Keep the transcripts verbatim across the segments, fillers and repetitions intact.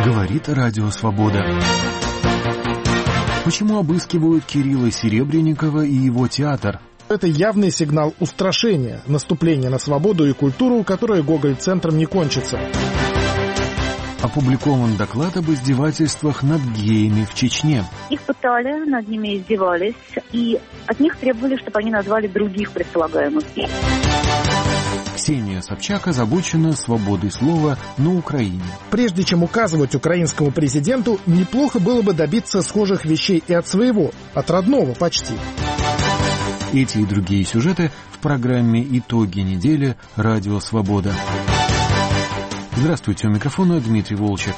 Говорит Радио Свобода. Почему обыскивают Кирилла Серебренникова и его театр? Это явный сигнал устрашения, наступления на свободу и культуру, которое Гоголь-центром не кончится. Опубликован доклад об издевательствах над геями в Чечне. Их пытали, над ними издевались, и от них требовали, чтобы они назвали других предполагаемых геев. Ксения Собчак озабочена свободой слова на Украине. Прежде чем указывать украинскому президенту, неплохо было бы добиться схожих вещей и от своего, от родного почти. Эти и другие сюжеты в программе «Итоги недели. Радио Свобода». Здравствуйте, у микрофона Дмитрий Волчек.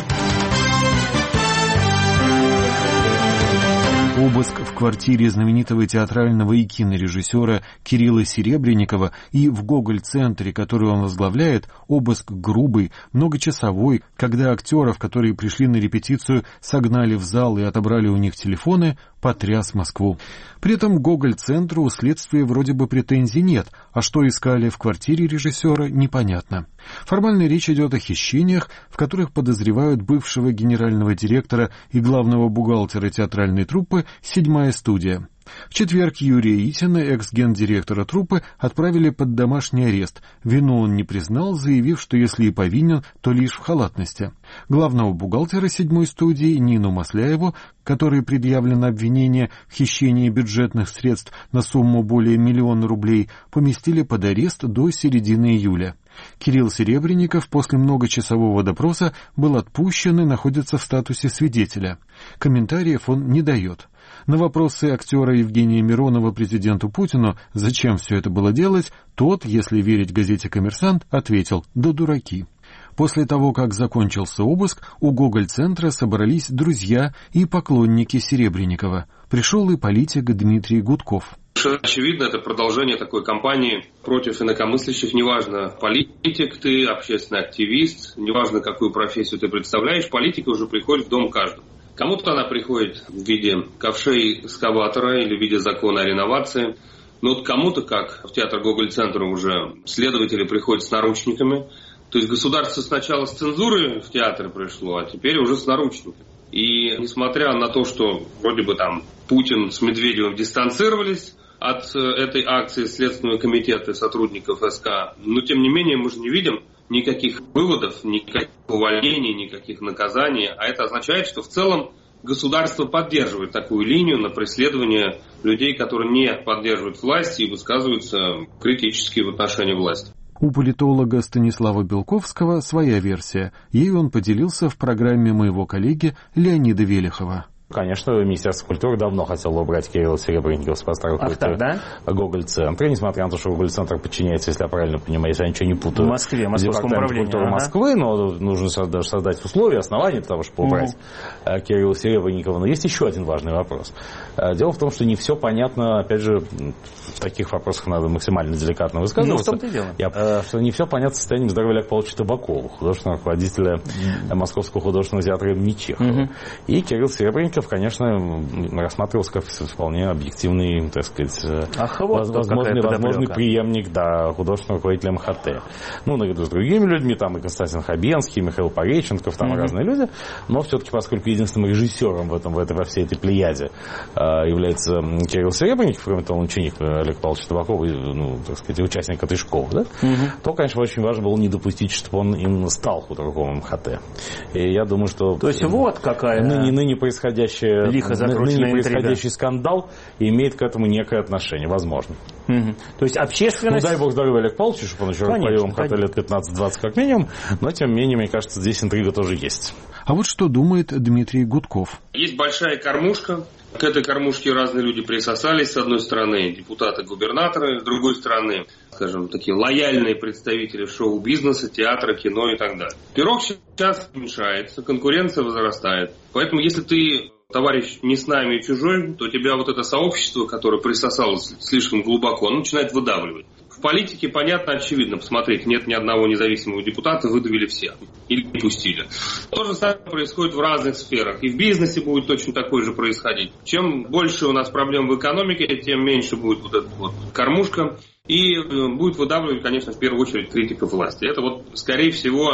Обыск в квартире знаменитого театрального и кинорежиссера Кирилла Серебренникова и в Гоголь-центре, который он возглавляет, обыск грубый, многочасовой, когда актеров, которые пришли на репетицию, согнали в зал и отобрали у них телефоны, потряс Москву. При этом Гоголь-центру у следствия вроде бы претензий нет, а что искали в квартире режиссера, непонятно. Формально речь идет о хищениях, в которых подозревают бывшего генерального директора и главного бухгалтера театральной труппы «Седьмая студия». В четверг Юрия Итина, экс-гендиректора труппы, отправили под домашний арест. Вину он не признал, заявив, что если и повинен, то лишь в халатности. Главного бухгалтера «Седьмой студии» Нину Масляеву, которой предъявлено обвинение в хищении бюджетных средств на сумму более миллиона рублей, поместили под арест до середины июля. Кирилл Серебренников после многочасового допроса был отпущен и находится в статусе свидетеля. Комментариев он не дает. На вопросы актера Евгения Миронова президенту Путину, зачем все это было делать, тот, если верить газете «Коммерсант», ответил: «Да дураки». После того, как закончился обыск, у Гоголь-центра собрались друзья и поклонники Серебренникова. Пришел и политик Дмитрий Гудков. Очевидно, это продолжение такой кампании против инакомыслящих. Неважно, политик ты, общественный активист, неважно, какую профессию ты представляешь, политика уже приходит в дом каждого. Кому-то она приходит в виде ковшей экскаватора или в виде закона о реновации. Но вот кому-то, как в театр Гоголь-центра, уже следователи приходят с наручниками. То есть государство сначала с цензурой в театр пришло, а теперь уже с наручниками. И несмотря на то, что вроде бы там Путин с Медведевым дистанцировались от этой акции Следственного комитета и сотрудников СК, но тем не менее мы же не видим никаких выводов, никаких увольнений, никаких наказаний. А это означает, что в целом государство поддерживает такую линию на преследование людей, которые не поддерживают власть и высказываются критически в отношении власти. У политолога Станислава Белковского своя версия. Ею он поделился в программе моего коллеги Леонида Велихова. Конечно, Министерство культуры давно хотело убрать Кирилла Серебренникова с поста руководителя да? Гоголь-центра, несмотря на то, что Гоголь-центр подчиняется, если я правильно понимаю, если я ничего не путаю, в Москве, Московскому управлению культуры ага. Москвы, но нужно даже создать условия, основания для того, чтобы убрать угу. Кирилла Серебренникова. Но есть еще один важный вопрос. Дело в том, что не все понятно, опять же, в таких вопросах надо максимально деликатно высказываться. Ну, в том-то и дело. Я, что не все понятно состоянием здоровья Олега Павловича Табакова, художественного руководителя mm. Московского художественного театра имени Чехова. Mm-hmm. И Кирилл Серебренников, конечно, рассматривался как вполне объективный, так сказать, Ах, вот возможный, возможный преемник да, художественного руководителя эм ха тэ. Ну, наряду с другими людьми, там и Константин Хабенский, и Михаил Пореченков, там mm-hmm. разные люди. Но все-таки, поскольку единственным режиссером в этом, в этой, во всей этой плеяде является Кирилл Серебренников, кроме того, он ученик Олега Павловича Табакова, ну, так сказать, участник этой школы, да? Угу. То, конечно, очень важно было не допустить, чтобы он им стал художником эм ха тэ. И я думаю, что... То есть вот какая... Ныне, ныне происходящее, ныне происходящий скандал имеет к этому некое отношение, возможно. Угу. То есть общественность... Ну, дай бог здоровья Олег Павловичу, чтобы он еще руководил эм ха тэ лет пятнадцать-двадцать как минимум, но, тем не менее, мне кажется, здесь интрига тоже есть. А вот что думает Дмитрий Гудков. Есть большая кормушка. К этой кормушке разные люди присосались. С одной стороны, депутаты-губернаторы, с другой стороны, скажем, такие лояльные представители шоу-бизнеса, театра, кино и так далее. Пирог сейчас уменьшается, конкуренция возрастает. Поэтому, если ты, товарищ, не с нами и чужой, то тебя вот это сообщество, которое присосалось слишком глубоко, оно начинает выдавливать. В политике, понятно, очевидно. Посмотрите, нет ни одного независимого депутата, выдавили всех. Или пустили. То же самое происходит в разных сферах. И в бизнесе будет точно такое же происходить. Чем больше у нас проблем в экономике, тем меньше будет вот эта вот кормушка. И будет выдавливать, конечно, в первую очередь критика власти. Это вот, скорее всего,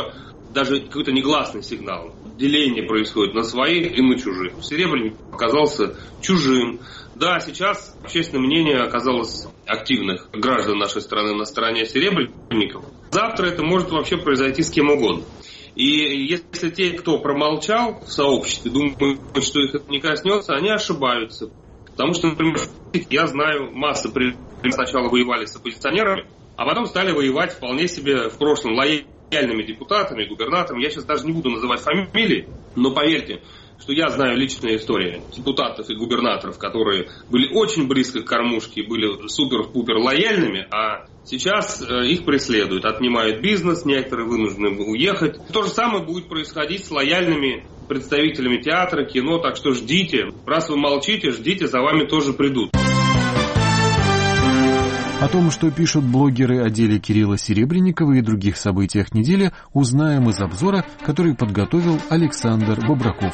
даже какой-то негласный сигнал. Деление происходит на своих и на чужих. Серебренников оказался чужим. Да, сейчас общественное мнение оказалось активных граждан нашей страны на стороне серебренников. Завтра это может вообще произойти с кем угодно. И если те, кто промолчал в сообществе, думают, что их это не коснется, они ошибаются. Потому что, например, я знаю, масса при... сначала воевали с оппозиционерами, а потом стали воевать вполне себе в прошлом лояльными депутатами, губернаторами. Я сейчас даже не буду называть фамилии, но поверьте, что я знаю личные истории депутатов и губернаторов, которые были очень близко к кормушке, были супер-пупер лояльными, а сейчас их преследуют, отнимают бизнес, некоторые вынуждены уехать. То же самое будет происходить с лояльными представителями театра, кино, так что ждите. Раз вы молчите, ждите, за вами тоже придут. О том, что пишут блогеры о деле Кирилла Серебренникова и других событиях недели, узнаем из обзора, который подготовил Александр Бобраков.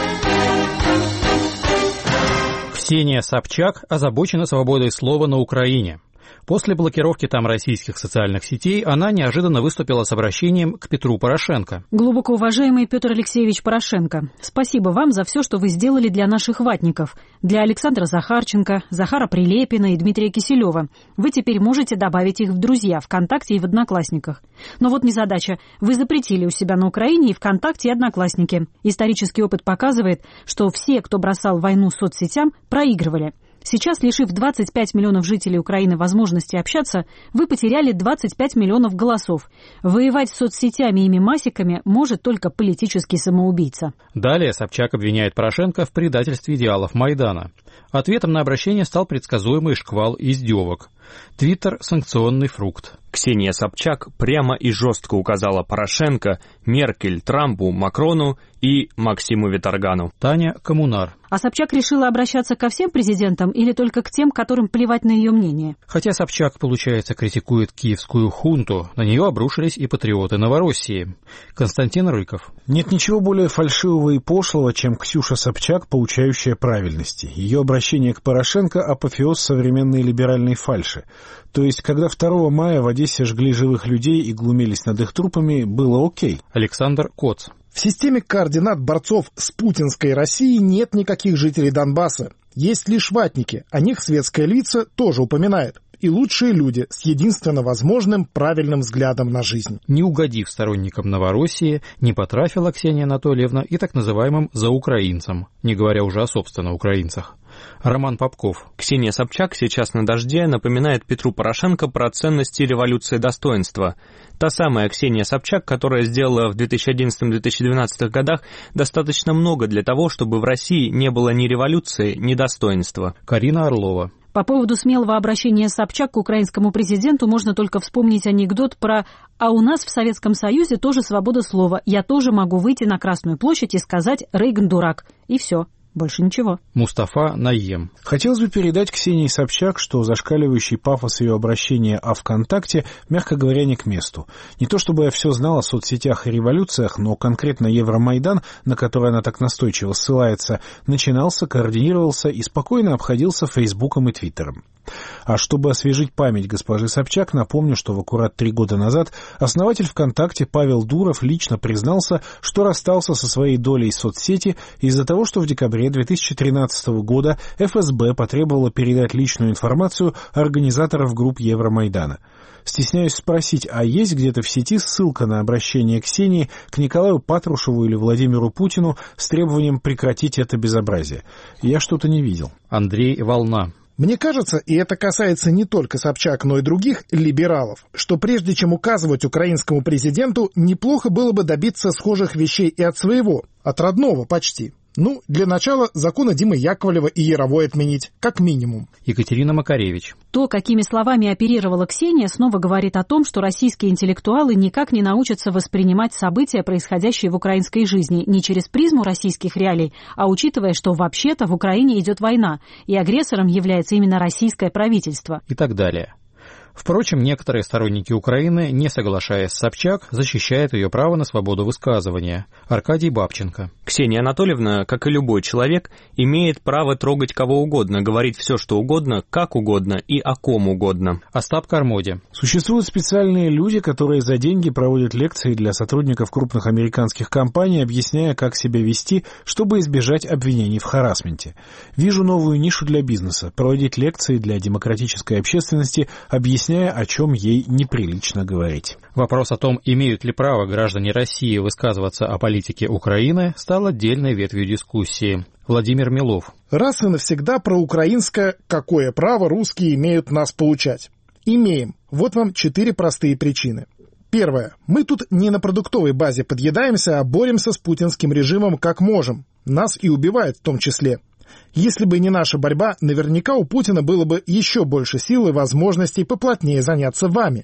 Ксения Собчак озабочена свободой слова на Украине. После блокировки там российских социальных сетей она неожиданно выступила с обращением к Петру Порошенко. Глубоко уважаемый Петр Алексеевич Порошенко, спасибо вам за все, что вы сделали для наших ватников, для Александра Захарченко, Захара Прилепина и Дмитрия Киселева. Вы теперь можете добавить их в друзья, ВКонтакте и в Одноклассниках. Но вот незадача. Вы запретили у себя на Украине и ВКонтакте, и Одноклассники. Исторический опыт показывает, что все, кто бросал войну соцсетям, проигрывали. Сейчас, лишив двадцать пять миллионов жителей Украины возможности общаться, вы потеряли двадцать пять миллионов голосов. Воевать с соцсетями и мемасиками может только политический самоубийца. Далее Собчак обвиняет Порошенко в предательстве идеалов Майдана. Ответом на обращение стал предсказуемый шквал издевок. Твиттер – санкционный фрукт. Ксения Собчак прямо и жестко указала Порошенко, Меркель, Трампу, Макрону и Максиму Виторгану. Таня – коммунар. А Собчак решила обращаться ко всем президентам или только к тем, которым плевать на ее мнение? Хотя Собчак, получается, критикует киевскую хунту, на нее обрушились и патриоты Новороссии. Константин Рыков. Нет ничего более фальшивого и пошлого, чем Ксюша Собчак, получающая правильности. Ее обращение к Порошенко – апофеоз современной либеральной фальши. То есть, когда второго мая в Одессе жгли живых людей и глумились над их трупами, было окей. Александр Коц. В системе координат борцов с путинской Россией нет никаких жителей Донбасса. Есть лишь ватники, о них светская лица тоже упоминает. И лучшие люди с единственно возможным правильным взглядом на жизнь. Не угодив сторонникам Новороссии, не потрафила Ксения Анатольевна и так называемым заукраинцам, не говоря уже о собственно украинцах. Роман Попков. Ксения Собчак сейчас на дожде напоминает Петру Порошенко про ценности революции достоинства. Та самая Ксения Собчак, которая сделала в две тысячи одиннадцатом — две тысячи двенадцатом годах достаточно много для того, чтобы в России не было ни революции, ни достоинства. Карина Орлова. По поводу смелого обращения Собчак к украинскому президенту можно только вспомнить анекдот про «А у нас в Советском Союзе тоже свобода слова. Я тоже могу выйти на Красную площадь и сказать «Рейган дурак». И все. Больше ничего. Мустафа Наем. Хотелось бы передать Ксении Собчак, что зашкаливающий пафос ее обращения о ВКонтакте, мягко говоря, не к месту. Не то чтобы я все знал о соцсетях и революциях, но конкретно Евромайдан, на который она так настойчиво ссылается, начинался, координировался и спокойно обходился Фейсбуком и Твиттером. А чтобы освежить память госпожи Собчак, напомню, что в аккурат три года назад основатель ВКонтакте Павел Дуров лично признался, что расстался со своей долей соцсети из-за того, что в декабре две тысячи тринадцатого года эф эс бэ потребовала передать личную информацию организаторов групп Евромайдана. Стесняюсь спросить, а есть где-то в сети ссылка на обращение Ксении к Николаю Патрушеву или Владимиру Путину с требованием прекратить это безобразие? Я что-то не видел. Андрей Волна. Мне кажется, и это касается не только Собчак, но и других либералов, что прежде чем указывать украинскому президенту, неплохо было бы добиться схожих вещей и от своего, от родного почти. Ну, для начала законы Димы Яковлева и Яровой отменить, как минимум. Екатерина Макаревич. То, какими словами оперировала Ксения, снова говорит о том, что российские интеллектуалы никак не научатся воспринимать события, происходящие в украинской жизни, не через призму российских реалий, а учитывая, что вообще-то в Украине идет война, и агрессором является именно российское правительство. И так далее. Впрочем, некоторые сторонники Украины, не соглашаясь с Собчак, защищают ее право на свободу высказывания. Аркадий Бабченко. Ксения Анатольевна, как и любой человек, имеет право трогать кого угодно, говорить все, что угодно, как угодно и о ком угодно. Остап Кармоди. Существуют специальные люди, которые за деньги проводят лекции для сотрудников крупных американских компаний, объясняя, как себя вести, чтобы избежать обвинений в харассменте. Вижу новую нишу для бизнеса – проводить лекции для демократической общественности, объясняя, о чем ей неприлично говорить. Вопрос о том, имеют ли право граждане России высказываться о политике Украины, стал отдельной ветвью дискуссии. Владимир Милов. Раз и навсегда про украинское «какое право русские имеют нас поучать». Имеем. Вот вам четыре простые причины. Первое. Мы тут не на продуктовой базе подъедаемся, а боремся с путинским режимом как можем. Нас и убивают в том числе. Если бы не наша борьба, наверняка у Путина было бы еще больше сил и возможностей поплотнее заняться вами.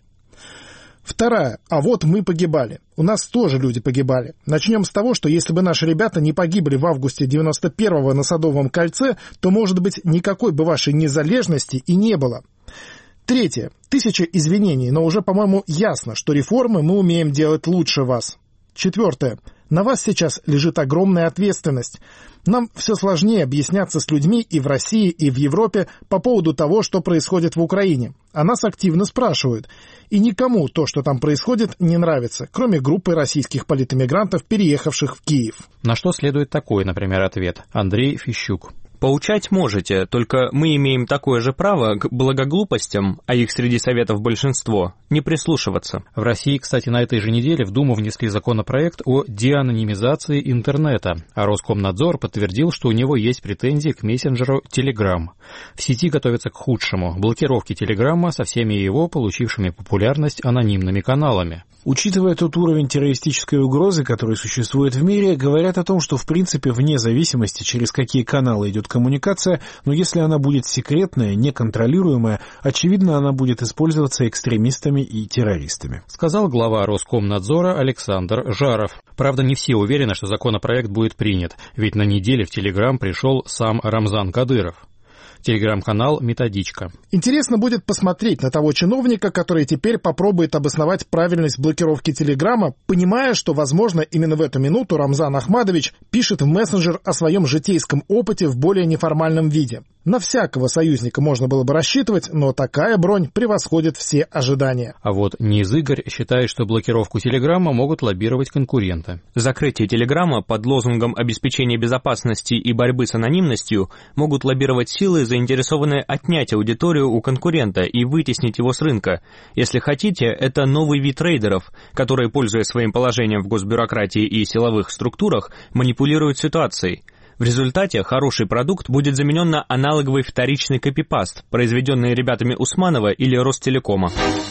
Вторая. А вот мы погибали. У нас тоже люди погибали. Начнем с того, что если бы наши ребята не погибли в августе девяносто первого на Садовом кольце, то, может быть, никакой бы вашей незалежности и не было. Третье. Тысяча извинений, но уже, по-моему, ясно, что реформы мы умеем делать лучше вас. Четвертое. На вас сейчас лежит огромная ответственность. Нам все сложнее объясняться с людьми и в России, и в Европе по поводу того, что происходит в Украине. А нас активно спрашивают. И никому то, что там происходит, не нравится, кроме группы российских политэмигрантов, переехавших в Киев. На что следует такой, например, ответ. Андрей Фищук. Поучать можете, только мы имеем такое же право к благоглупостям, а их среди советов большинство, не прислушиваться. В России, кстати, на этой же неделе в Думу внесли законопроект о деанонимизации интернета, а Роскомнадзор подтвердил, что у него есть претензии к мессенджеру Telegram. В сети готовятся к худшему – блокировке Телеграма со всеми его получившими популярность анонимными каналами. Учитывая тот уровень террористической угрозы, который существует в мире, говорят о том, что в принципе вне зависимости, через какие каналы идет коммуникация, но если она будет секретная, неконтролируемая, очевидно, она будет использоваться экстремистами и террористами. Сказал глава Роскомнадзора Александр Жаров. Правда, не все уверены, что законопроект будет принят, ведь на неделе в Телеграм пришел сам Рамзан Кадыров. Телеграм-канал «Методичка». Интересно будет посмотреть на того чиновника, который теперь попробует обосновать правильность блокировки Телеграма, понимая, что, возможно, именно в эту минуту Рамзан Ахмадович пишет в мессенджер о своем житейском опыте в более неформальном виде. На всякого союзника можно было бы рассчитывать, но такая бронь превосходит все ожидания. А вот Низ Игорь считает, что блокировку Телеграма могут лоббировать конкуренты. Закрытие Телеграма под лозунгом обеспечения безопасности и борьбы с анонимностью могут лоббировать силы, заинтересованные отнять аудиторию у конкурента и вытеснить его с рынка. Если хотите, это новый вид трейдеров, которые, пользуясь своим положением в госбюрократии и силовых структурах, манипулируют ситуацией. В результате хороший продукт будет заменен на аналоговый вторичный копипаст, произведенный ребятами Усманова или Ростелекома.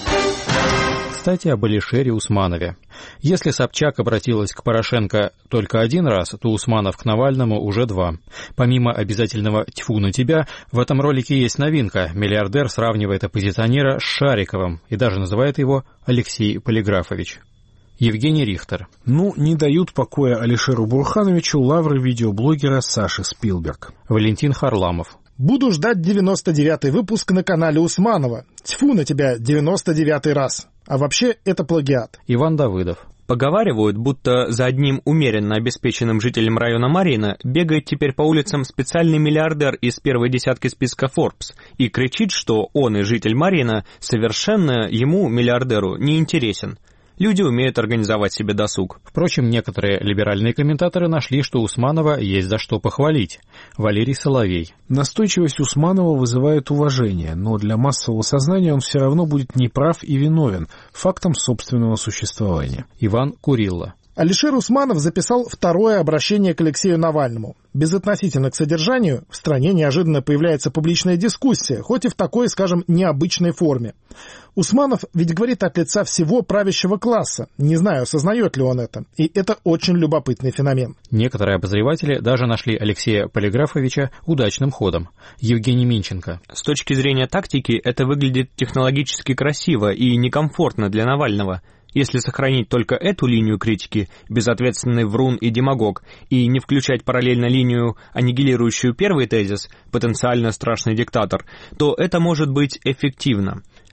Кстати, об Алишере Усманове. Если Собчак обратилась к Порошенко только один раз, то Усманов к Навальному уже два. Помимо обязательного «тьфу на тебя», в этом ролике есть новинка. Миллиардер сравнивает оппозиционера с Шариковым и даже называет его Алексей Полиграфович. Евгений Рихтер. Ну, не дают покоя Алишеру Бурхановичу лавры видеоблогера Саши Спилберг. Валентин Харламов. Буду ждать девяносто девятый выпуск на канале Усманова. Тьфу на тебя, девяносто девятый раз. А вообще это плагиат. Иван Давыдов. Поговаривают, будто за одним умеренно обеспеченным жителем района Марьино бегает теперь по улицам специальный миллиардер из первой десятки списка Forbes и кричит, что он и житель Марьино совершенно ему, миллиардеру, не интересен. Люди умеют организовать себе досуг. Впрочем, некоторые либеральные комментаторы нашли, что Усманова есть за что похвалить. Валерий Соловей. Настойчивость Усманова вызывает уважение, но для массового сознания он все равно будет неправ и виновен фактом собственного существования. Иван Курилла. Алишер Усманов записал второе обращение к Алексею Навальному. Безотносительно к содержанию, в стране неожиданно появляется публичная дискуссия, хоть и в такой, скажем, необычной форме. Усманов ведь говорит от лица всего правящего класса. Не знаю, осознает ли он это. И это очень любопытный феномен. Некоторые обозреватели даже нашли Алексея Полиграфовича удачным ходом. Евгений Минченко. С точки зрения тактики, это выглядит технологически красиво и некомфортно для Навального. Если сохранить только эту линию критики, безответственный врун и демагог, и не включать параллельно линию, аннигилирующую первый тезис, потенциально страшный диктатор, то это может быть эффективно.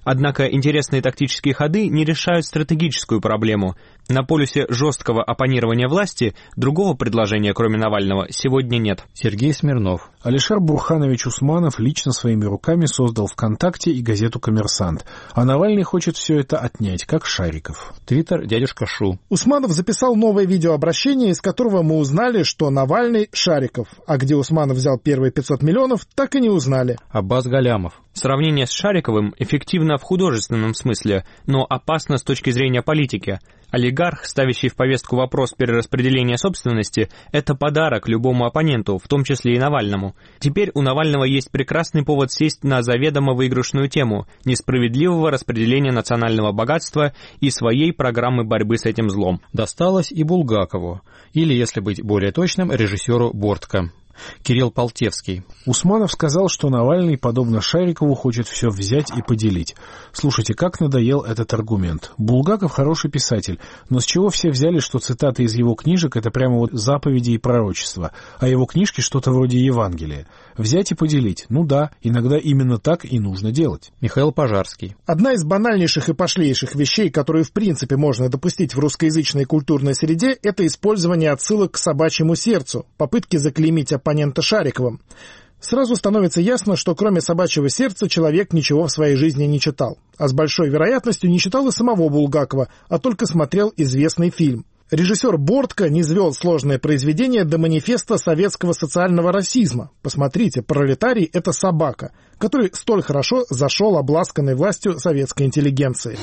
Однако интересные тактические ходы не решают стратегическую проблему. На полюсе жесткого оппонирования власти другого предложения, кроме Навального, сегодня нет. Сергей Смирнов. Алишер Бурханович Усманов лично своими руками создал ВКонтакте и газету «Коммерсант». А Навальный хочет все это отнять, как Шариков. Твиттер дядюшка Шу. Усманов записал новое видеообращение, из которого мы узнали, что Навальный — Шариков. А где Усманов взял первые пятьсот миллионов, так и не узнали. Аббас Галямов. Сравнение с Шариковым эффективно в художественном смысле, но опасно с точки зрения политики. Олигарх, ставящий в повестку вопрос перераспределения собственности, это подарок любому оппоненту, в том числе и Навальному. Теперь у Навального есть прекрасный повод сесть на заведомо выигрышную тему несправедливого распределения национального богатства и своей программы борьбы с этим злом. Досталось и Булгакову, или, если быть более точным, режиссеру Бортко. Кирилл Полтевский. Усманов сказал, что Навальный, подобно Шарикову, хочет все взять и поделить. Слушайте, как надоел этот аргумент. Булгаков хороший писатель, но с чего все взяли, что цитаты из его книжек — это прямо вот заповеди и пророчества, а его книжки что-то вроде Евангелия? Взять и поделить. Ну да, иногда именно так и нужно делать. Михаил Пожарский. Одна из банальнейших и пошлейших вещей, которые в принципе можно допустить в русскоязычной культурной среде, это использование отсылок к собачьему сердцу, попытки заклеймить оппонента Шариковым. Сразу становится ясно, что кроме собачьего сердца человек ничего в своей жизни не читал. А с большой вероятностью не читал и самого Булгакова, а только смотрел известный фильм. Режиссер Бортко низвел сложное произведение до манифеста советского социального расизма. Посмотрите, пролетарий — это собака, который столь хорошо зашел обласканной властью советской интеллигенции.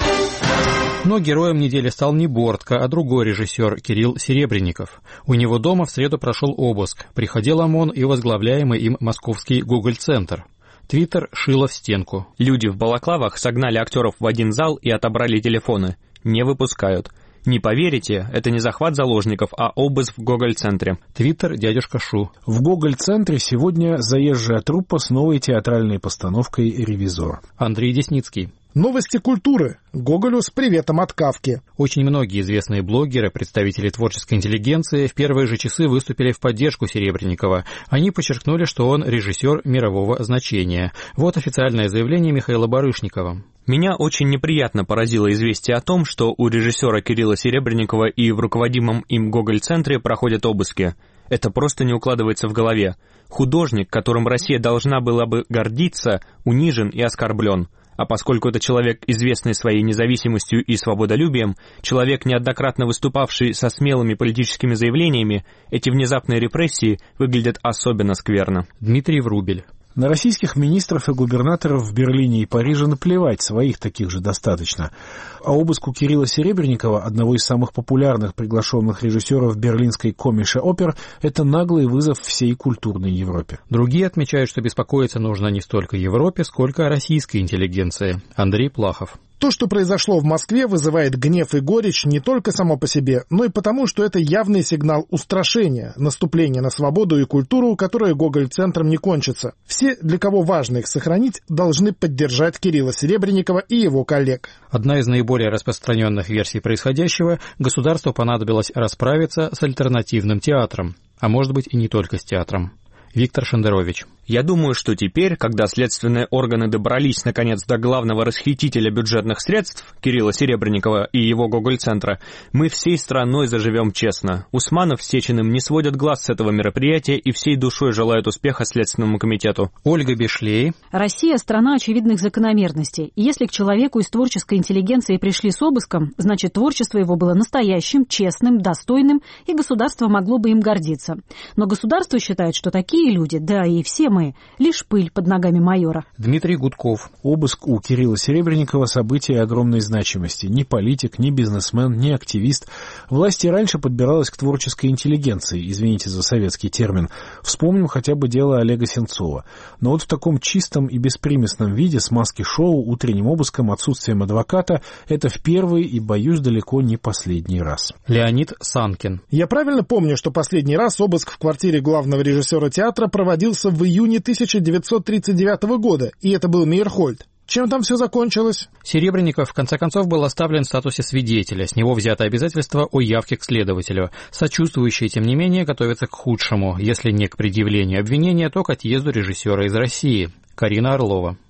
Но героем недели стал не Бортко, а другой режиссер Кирилл Серебренников. У него дома в среду прошел обыск. Приходил ОМОН и возглавляемый им московский Гоголь-центр. Твиттер шило в стенку. Люди в балаклавах согнали актеров в один зал и отобрали телефоны. Не выпускают. Не поверите, это не захват заложников, а обыск в Гоголь-центре. Твиттер дядюшка Шу. В Гоголь-центре сегодня заезжая труппа с новой театральной постановкой «Ревизор». Андрей Десницкий. Новости культуры. Гоголю с приветом от Кафки. Очень многие известные блогеры, представители творческой интеллигенции в первые же часы выступили в поддержку Серебренникова. Они подчеркнули, что он режиссер мирового значения. Вот официальное заявление Михаила Барышникова. Меня очень неприятно поразило известие о том, что у режиссера Кирилла Серебренникова и в руководимом им Гоголь-центре проходят обыски. Это просто не укладывается в голове. Художник, которым Россия должна была бы гордиться, унижен и оскорблен. А поскольку это человек, известный своей независимостью и свободолюбием, человек, неоднократно выступавший со смелыми политическими заявлениями, эти внезапные репрессии выглядят особенно скверно. Дмитрий Врубель. На российских министров и губернаторов в Берлине и Париже наплевать, своих таких же достаточно. А обыск у Кирилла Серебренникова, одного из самых популярных приглашенных режиссеров берлинской Комише Опер, это наглый вызов всей культурной Европе. Другие отмечают, что беспокоиться нужно не столько Европе, сколько российской интеллигенции. Андрей Плахов. То, что произошло в Москве, вызывает гнев и горечь не только само по себе, но и потому, что это явный сигнал устрашения, наступления на свободу и культуру, которая Гоголь-центром не кончится. Все, для кого важно их сохранить, должны поддержать Кирилла Серебренникова и его коллег. Одна из наиболее распространенных версий происходящего – государству понадобилось расправиться с альтернативным театром, а может быть и не только с театром. Виктор Шендерович. Я думаю, что теперь, когда следственные органы добрались, наконец, до главного расхитителя бюджетных средств, Кирилла Серебренникова и его Гоголь-центра, мы всей страной заживем честно. Усманов с Сечиным не сводят глаз с этого мероприятия и всей душой желают успеха Следственному комитету. Ольга Бешлей. Россия – страна очевидных закономерностей. И если к человеку из творческой интеллигенции пришли с обыском, значит, творчество его было настоящим, честным, достойным, и государство могло бы им гордиться. Но государство считает, что такие люди, да и все мы, лишь пыль под ногами майора. Дмитрий Гудков. Обыск у Кирилла Серебренникова — событие огромной значимости. Ни политик, ни бизнесмен, ни активист. Власть и раньше подбиралась к творческой интеллигенции, извините за советский термин. Вспомним хотя бы дело Олега Сенцова. Но вот в таком чистом и беспримесном виде, с маски-шоу, утренним обыском, отсутствием адвоката, это в первый и, боюсь, далеко не последний раз. Леонид Санкин. Я правильно помню, что последний раз обыск в квартире главного режиссера театра проводился в июне тысяча девятьсот тридцать девятого года, и это был Мейерхольд. Чем там все закончилось? Серебренников в конце концов был оставлен в статусе свидетеля. С него взято обязательство о явке к следователю. Сочувствующие, тем не менее, готовятся к худшему. Если не к предъявлению обвинения, то к отъезду режиссера из России. Карина Орлова.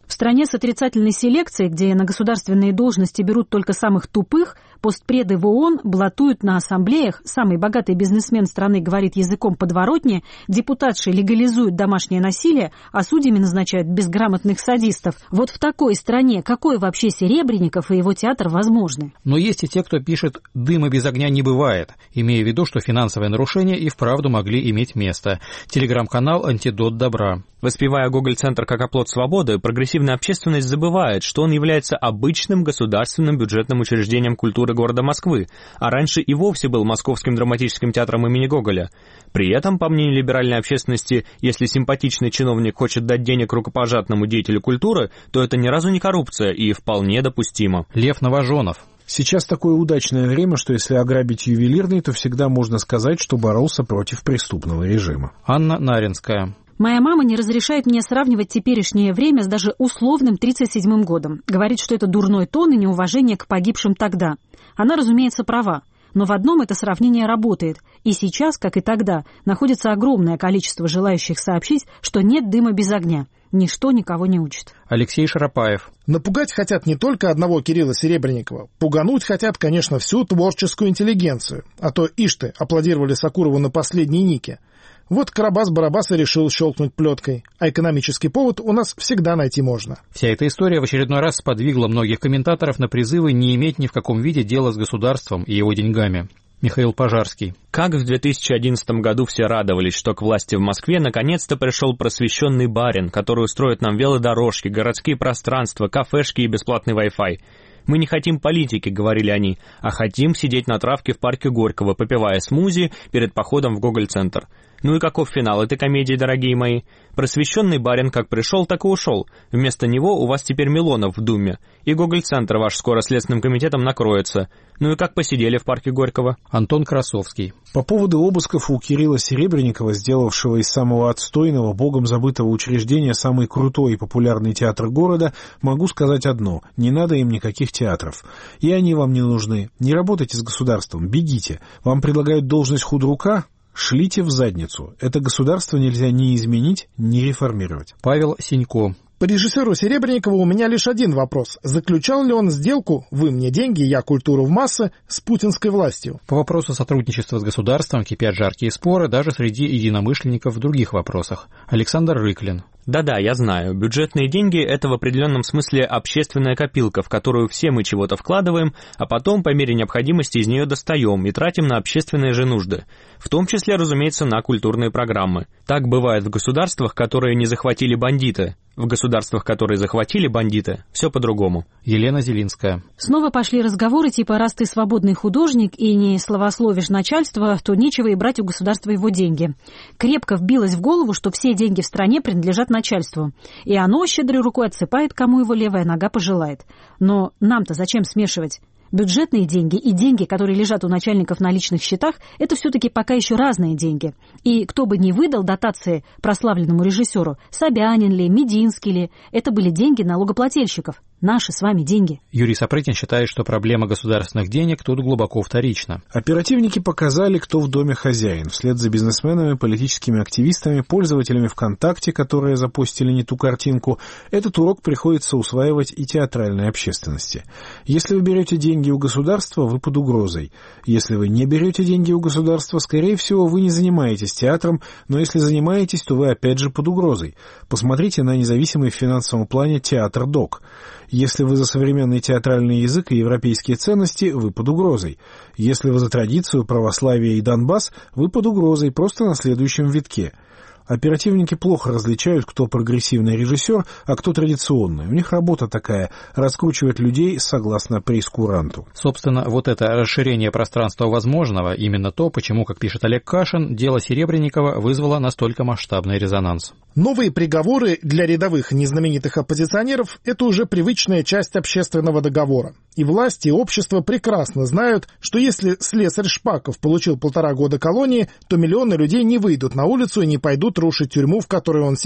В стране с отрицательной селекцией, где на государственные должности берут только самых тупых, постпреды в ООН блатуют на ассамблеях, самый богатый бизнесмен страны говорит языком подворотни, депутатши легализуют домашнее насилие, а судьями назначают безграмотных садистов. Вот в такой стране какой вообще Серебренников и его театр возможны? Но есть и те, кто пишет «дыма без огня не бывает», имея в виду, что финансовые нарушения и вправду могли иметь место. Телеграм-канал «Антидот добра». Воспевая Гоголь-центр как оплот свободы, прогрессивная общественность забывает, что он является обычным государственным бюджетным учреждением культуры города Москвы, а раньше и вовсе был Московским драматическим театром имени Гоголя. При этом, по мнению либеральной общественности, если симпатичный чиновник хочет дать денег рукопожатному деятелю культуры, то это ни разу не коррупция и вполне допустимо. Лев Новоженов. Сейчас такое удачное время, что если ограбить ювелирный, то всегда можно сказать, что боролся против преступного режима. Анна Наринская. Моя мама не разрешает мне сравнивать теперешнее время с даже условным тридцать седьмым годом. Говорит, что это дурной тон и неуважение к погибшим тогда. Она, разумеется, права. Но в одном это сравнение работает. И сейчас, как и тогда, находится огромное количество желающих сообщить, что нет дыма без огня. Ничто никого не учит. Алексей Шарапаев. Напугать хотят не только одного Кирилла Серебренникова. Пугануть хотят, конечно, всю творческую интеллигенцию. А то, ишь ты, аплодировали Сакурову на последней нике. Вот Карабас-Барабас и решил щелкнуть плеткой. А экономический повод у нас всегда найти можно. Вся эта история в очередной раз сподвигла многих комментаторов на призывы не иметь ни в каком виде дела с государством и его деньгами. Михаил Пожарский. Как в две тысячи одиннадцатом году все радовались, что к власти в Москве наконец-то пришел просвещенный барин, который устроит нам велодорожки, городские пространства, кафешки и бесплатный Wi-Fi. «Мы не хотим политики», — говорили они, — «а хотим сидеть на травке в парке Горького, попивая смузи перед походом в Гоголь-центр». Ну и каков финал этой комедии, дорогие мои? Просвещенный барин как пришел, так и ушел. Вместо него у вас теперь Милонов в Думе. И Гоголь-центр ваш скоро Следственным комитетом накроется. Ну и как посидели в парке Горького? Антон Красовский. По поводу обысков у Кирилла Серебренникова, сделавшего из самого отстойного, богом забытого учреждения самый крутой и популярный театр города, могу сказать одно. Не надо им никаких театров. И они вам не нужны. Не работайте с государством, бегите. Вам предлагают должность худрука? Шлите в задницу. Это государство нельзя ни изменить, ни реформировать. Павел Синько. По режиссеру Серебренникова у меня лишь один вопрос. Заключал ли он сделку «Вы мне деньги, я культуру в массы» с путинской властью? По вопросу сотрудничества с государством кипят жаркие споры даже среди единомышленников в других вопросах. Александр Рыклин. Да-да, я знаю. Бюджетные деньги – это в определенном смысле общественная копилка, в которую все мы чего-то вкладываем, а потом по мере необходимости из нее достаем и тратим на общественные же нужды. В том числе, разумеется, на культурные программы. Так бывает в государствах, которые не захватили бандиты. В государствах, которые захватили бандиты, все по-другому. Елена Зелинская. Снова пошли разговоры типа «раз ты свободный художник и не словословишь начальство, то нечего и брать у государства его деньги». Крепко вбилось в голову, что все деньги в стране принадлежат начальству, и оно щедрой рукой отсыпает, кому его левая нога пожелает. Но нам-то зачем смешивать? Бюджетные деньги и деньги, которые лежат у начальников на личных счетах, это все-таки пока еще разные деньги. И кто бы ни выдал дотации прославленному режиссеру, Собянин ли, Мединский ли, это были деньги налогоплательщиков. Наши с вами деньги. Юрий Сапрыкин считает, что проблема государственных денег тут глубоко вторична. Оперативники показали, кто в доме хозяин. Вслед за бизнесменами, политическими активистами, пользователями ВКонтакте, которые запустили не ту картинку, этот урок приходится усваивать и театральной общественности. Если вы берете деньги у государства, вы под угрозой. Если вы не берете деньги у государства, скорее всего, вы не занимаетесь театром, но если занимаетесь, то вы опять же под угрозой. Посмотрите на независимый в финансовом плане театр ДОК. Если вы за современный театральный язык и европейские ценности, вы под угрозой. Если вы за традицию, православие и Донбасс, вы под угрозой просто на следующем витке. Оперативники плохо различают, кто прогрессивный режиссер, а кто традиционный. У них работа такая – раскручивать людей согласно прейскуранту. Собственно, вот это расширение пространства возможного, именно то, почему, как пишет Олег Кашин, дело Серебренникова вызвало настолько масштабный резонанс. Новые приговоры для рядовых незнаменитых оппозиционеров – это уже привычная часть общественного договора. И власти, и общество прекрасно знают, что если слесарь Шпаков получил полтора года колонии, то миллионы людей не выйдут на улицу и не пойдут рушить тюрьму, в которой он сидит.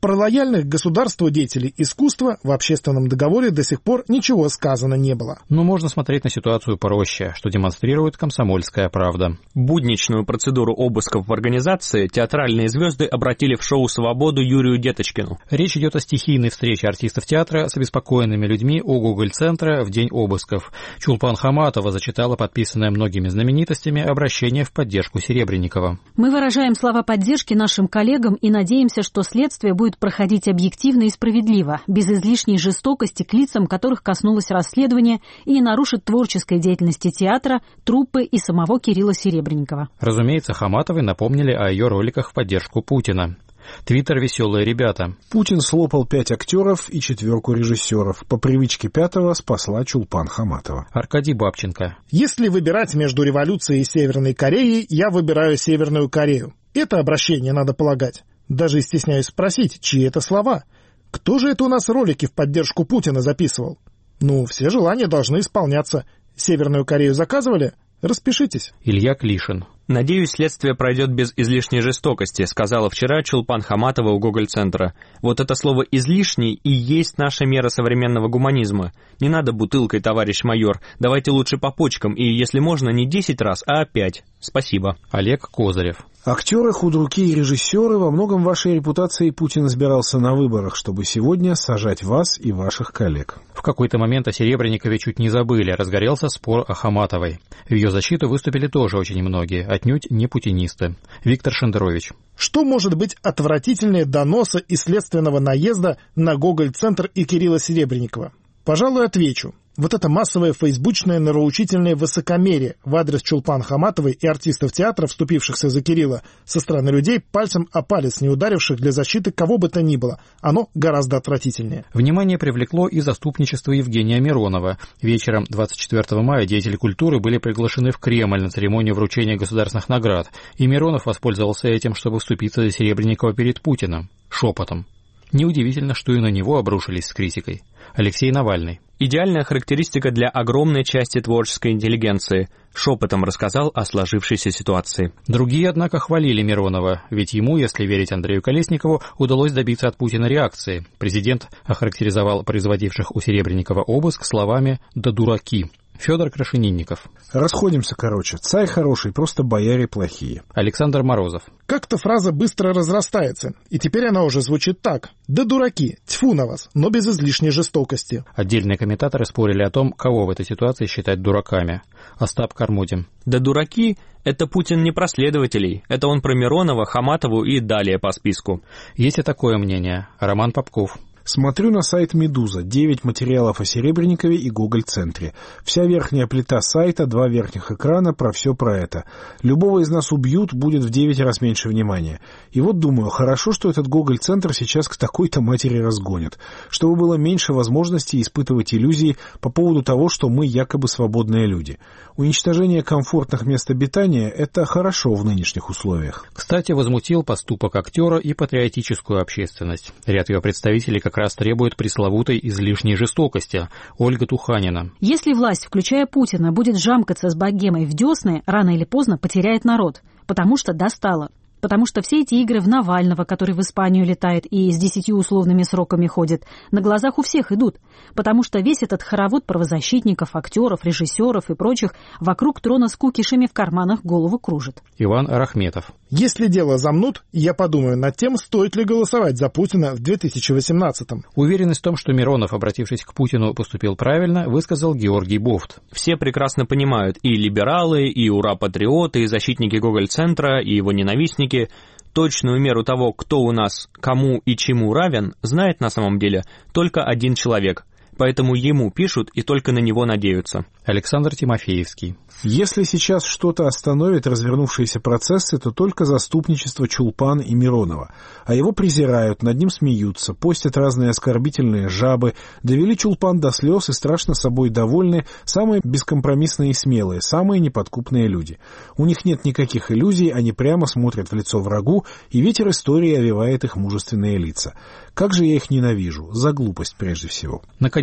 Про лояльных государству деятелей искусства в общественном договоре до сих пор ничего сказано не было. Но можно смотреть на ситуацию проще, что демонстрирует «Комсомольская правда». Будничную процедуру обысков в организации театральные звезды обратили в шоу «Свободу» Юрию Деточкину. Речь идет о стихийной встрече артистов театра с обеспокоенными людьми у Гоголь-центра в день обысков. Чулпан Хаматова зачитала подписанное многими знаменитостями обращение в поддержку Серебренникова. Мы выражаем слова поддержки нашим коллегам и надеемся, что следствие будет проходить объективно и справедливо, без излишней жестокости к лицам, которых коснулось расследование, и не нарушит творческой деятельности театра, труппы и самого Кирилла Серебренникова. Разумеется, Хаматовой напомнили о ее роликах в поддержку Путина. Твиттер «Веселые ребята». Путин слопал пять актеров и четверку режиссеров. По привычке пятого спасла Чулпан Хаматова. Аркадий Бабченко. Если выбирать между революцией и Северной Кореей, я выбираю Северную Корею. Это обращение надо полагать. Даже стесняюсь спросить, чьи это слова. Кто же это у нас ролики в поддержку Путина записывал? Ну, все желания должны исполняться. Северную Корею заказывали? Распишитесь. Илья Клишин. «Надеюсь, следствие пройдет без излишней жестокости», сказала вчера Чулпан Хаматова у Гоголь-центра. Вот это слово «излишний» и есть наша мера современного гуманизма. Не надо бутылкой, товарищ майор. Давайте лучше по почкам, и, если можно, не десять раз, а пять. Спасибо. Олег Козырев. Актеры, худруки и режиссеры, во многом вашей репутацией Путин избирался на выборах, чтобы сегодня сажать вас и ваших коллег. В какой-то момент о Серебренникове чуть не забыли, разгорелся спор о Хаматовой. В ее защиту выступили тоже очень многие, отнюдь не путинисты. Виктор Шендерович. Что может быть отвратительнее доноса и следственного наезда на Гоголь-центр и Кирилла Серебренникова? Пожалуй, отвечу. Вот это массовое фейсбучное нравоучительное высокомерие в адрес Чулпан Хаматовой и артистов театра, вступившихся за Кирилла, со стороны людей, пальцем о палец не ударивших для защиты кого бы то ни было, оно гораздо отвратительнее. Внимание привлекло и заступничество Евгения Миронова. Вечером двадцать четвёртого мая деятели культуры были приглашены в Кремль на церемонию вручения государственных наград, и Миронов воспользовался этим, чтобы вступиться за Серебренникова перед Путиным. Шепотом. Неудивительно, что и на него обрушились с критикой. Алексей Навальный. Идеальная характеристика для огромной части творческой интеллигенции. Шепотом рассказал о сложившейся ситуации. Другие, однако, хвалили Миронова, ведь ему, если верить Андрею Колесникову, удалось добиться от Путина реакции. Президент охарактеризовал производивших у Серебренникова обыск словами «да дураки». Федор Крашенинников. Расходимся, короче. Царь хороший, просто бояре плохие. Александр Морозов. Как-то фраза быстро разрастается, и теперь она уже звучит так. Да дураки, тьфу на вас, но без излишней жестокости. Отдельные комментаторы спорили о том, кого в этой ситуации считать дураками. Остап Кармудин. Да дураки — это Путин не про следователей. Это он про Миронова, Хаматову и далее по списку. Есть и такое мнение. Роман Попков. Смотрю на сайт «Медуза». Девять материалов о Серебренникове и Гоголь-центре. Вся верхняя плита сайта, два верхних экрана, про все про это. Любого из нас убьют, будет в девять раз меньше внимания. И вот думаю, хорошо, что этот Гоголь-центр сейчас к такой-то матери разгонят, чтобы было меньше возможностей испытывать иллюзии по поводу того, что мы якобы свободные люди. Уничтожение комфортных мест обитания – это хорошо в нынешних условиях. Кстати, возмутил поступок актера и патриотическую общественность. Ряд ее представителей как раз требует пресловутой излишней жестокости. Ольга Туханина. Если власть, включая Путина, будет жамкаться с богемой в десны, рано или поздно потеряет народ, потому что достало. Потому что все эти игры в Навального, который в Испанию летает и с десятью условными сроками ходит, на глазах у всех идут. Потому что весь этот хоровод правозащитников, актеров, режиссеров и прочих вокруг трона с кукишами в карманах голову кружит. Иван Арахметов. Если дело замнут, я подумаю над тем, стоит ли голосовать за Путина в две тысячи восемнадцатом. Уверенность в том, что Миронов, обратившись к Путину, поступил правильно, высказал Георгий Бофт. Все прекрасно понимают, и либералы, и ура-патриоты, и защитники Гоголь-центра, и его ненавистники. Точную меру того, кто у нас кому и чему равен, знает на самом деле только один человек. Поэтому ему пишут и только на него надеются. Александр Тимофеевский. Если сейчас что-то остановит развернувшиеся процессы, то только заступничество Чулпан и Миронова. А его презирают, над ним смеются, постят разные оскорбительные жабы, довели Чулпан до слез и страшно собой довольны самые бескомпромиссные и смелые, самые неподкупные люди. У них нет никаких иллюзий, они прямо смотрят в лицо врагу, и ветер истории овевает их мужественные лица. Как же я их ненавижу, за глупость прежде всего. Наконец,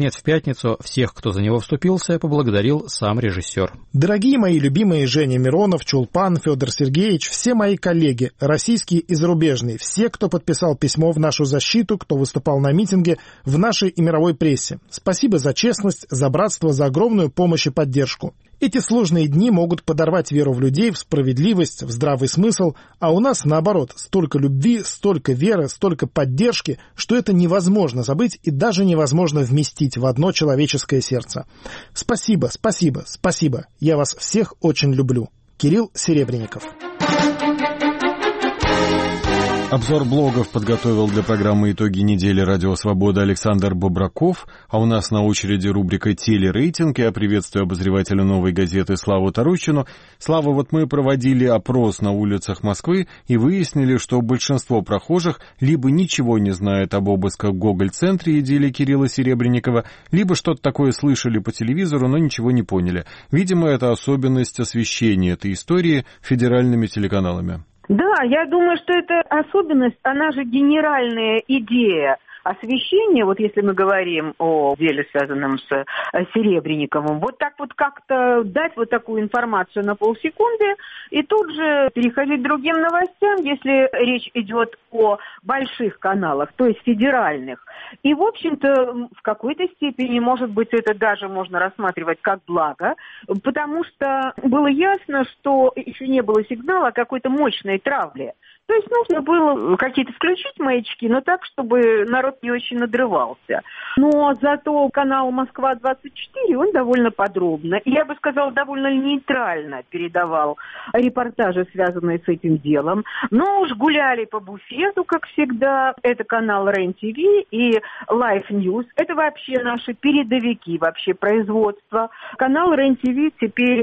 Наконец, в пятницу всех, кто за него вступился, поблагодарил сам режиссер. Дорогие мои любимые Женя Миронов, Чулпан, Федор Сергеевич, все мои коллеги, российские и зарубежные, все, кто подписал письмо в нашу защиту, кто выступал на митинге, в нашей и мировой прессе. Спасибо за честность, за братство, за огромную помощь и поддержку. Эти сложные дни могут подорвать веру в людей, в справедливость, в здравый смысл, а у нас, наоборот, столько любви, столько веры, столько поддержки, что это невозможно забыть и даже невозможно вместить в одно человеческое сердце. Спасибо, спасибо, спасибо. Я вас всех очень люблю. Кирилл Серебренников. Обзор блогов подготовил для программы «Итоги недели» Радио Свобода Александр Бобраков, а у нас на очереди рубрика «Телерейтинг». Я приветствую обозревателя «Новой газеты» Славу Тарущину. Слава, вот мы проводили опрос на улицах Москвы и выяснили, что большинство прохожих либо ничего не знает об обысках в Гоголь-центре и деле Кирилла Серебренникова, либо что-то такое слышали по телевизору, но ничего не поняли. Видимо, это особенность освещения этой истории федеральными телеканалами. Да, я думаю, что это особенность, она же генеральная идея освещения, вот если мы говорим о деле, связанном с Серебренниковым, вот так вот как-то дать вот такую информацию на полсекунды и тут же переходить к другим новостям, если речь идет о больших каналах, то есть федеральных. И, в общем-то, в какой-то степени, может быть, это даже можно рассматривать как благо, потому что было ясно, что еще не было сигнала о какой-то мощной травле. То есть нужно было какие-то включить маячки, но так, чтобы народ не очень надрывался. Но зато канал «Москва-двадцать четыре», он довольно подробно, и я бы сказала, довольно нейтрально передавал репортажи, связанные с этим делом. Но уж гуляли по буфету, как всегда. Это канал РЕН-ТВ и Life News. Это вообще наши передовики вообще производства. Канал РЕН-ТВ теперь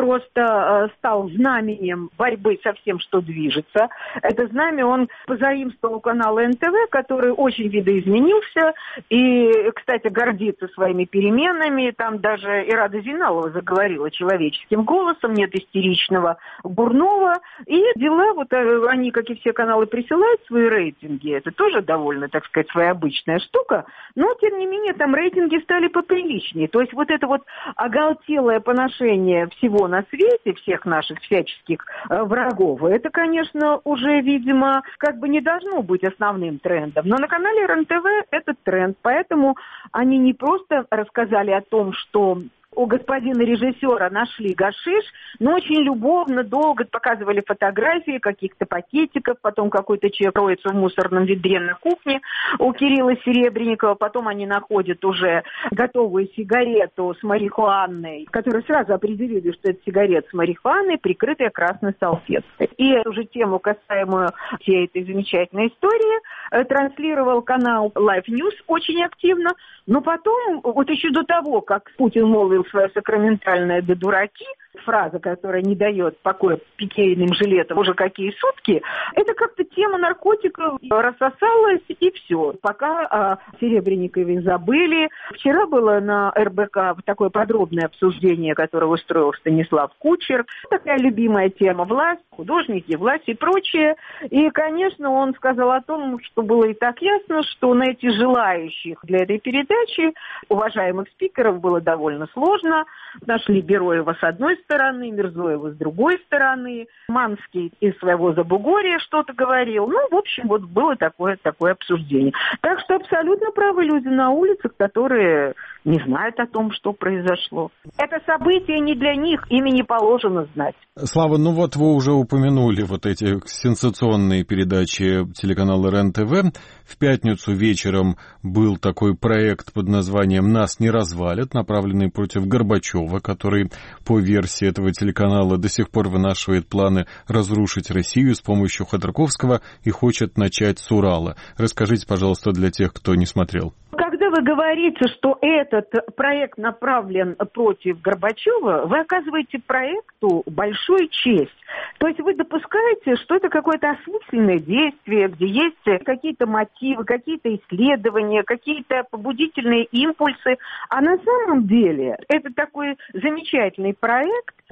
просто стал знаменем борьбы со всем, что движется. Это знамя он позаимствовал у канала эн тэ вэ, который очень видоизменился и, кстати, гордится своими переменами. Там даже Ирада Зейналова заговорила человеческим голосом, нет истеричного бурного. И дела, вот они, как и все каналы, присылают свои рейтинги. Это тоже довольно, так сказать, своеобычная штука. Но, тем не менее, там рейтинги стали поприличнее. То есть вот это вот оголтелое поношение всего на свете, всех наших всяческих врагов, это, конечно, уже видимо, как бы не должно быть основным трендом. Но на канале РЕН-ТВ этот тренд. Поэтому они не просто рассказали о том, что у господина режиссера нашли гашиш, но очень любовно, долго показывали фотографии каких-то пакетиков, потом какой-то человек роется в мусорном ведре на кухне у Кирилла Серебренникова, потом они находят уже готовую сигарету с марихуаной, которую сразу определили, что это сигарета с марихуаной, прикрытая красной салфеткой. И эту же тему, касаемую всей этой замечательной истории, транслировал канал Life News очень активно, но потом, вот еще до того, как Путин молвил свое сакраментальное «да дураки», фраза, которая не дает покоя пикейным жилетам уже какие сутки, это как-то тема наркотиков рассосалась, и все. Пока о Серебренникове забыли. Вчера было на эр бэ ка такое подробное обсуждение, которое устроил Станислав Кучер. Такая любимая тема — власть, художники, власть и прочее. И, конечно, он сказал о том, что было и так ясно, что найти желающих для этой передачи уважаемых спикеров было довольно сложно. Нашли Бероева с одной стороны, Мирзоева с другой стороны, Манский из своего Забугорья что-то говорил. Ну, в общем, вот было такое, такое обсуждение. Так что абсолютно правы люди на улицах, которые не знают о том, что произошло. Это событие не для них, ими не положено знать. Слава, ну вот вы уже упомянули вот эти сенсационные передачи телеканала РЕН-ТВ. В пятницу вечером был такой проект под названием «Нас не развалят», направленный против Горбачева, который, по версии этого телеканала, до сих пор вынашивает планы разрушить Россию с помощью Ходорковского и хочет начать с Урала. Расскажите, пожалуйста, для тех, кто не смотрел. Когда вы говорите, что этот проект направлен против Горбачева, вы оказываете проекту большую честь. То есть вы допускаете, что это какое-то осмысленное действие, где есть какие-то мотивы, какие-то исследования, какие-то побудительные импульсы. А на самом деле это такой замечательный проект,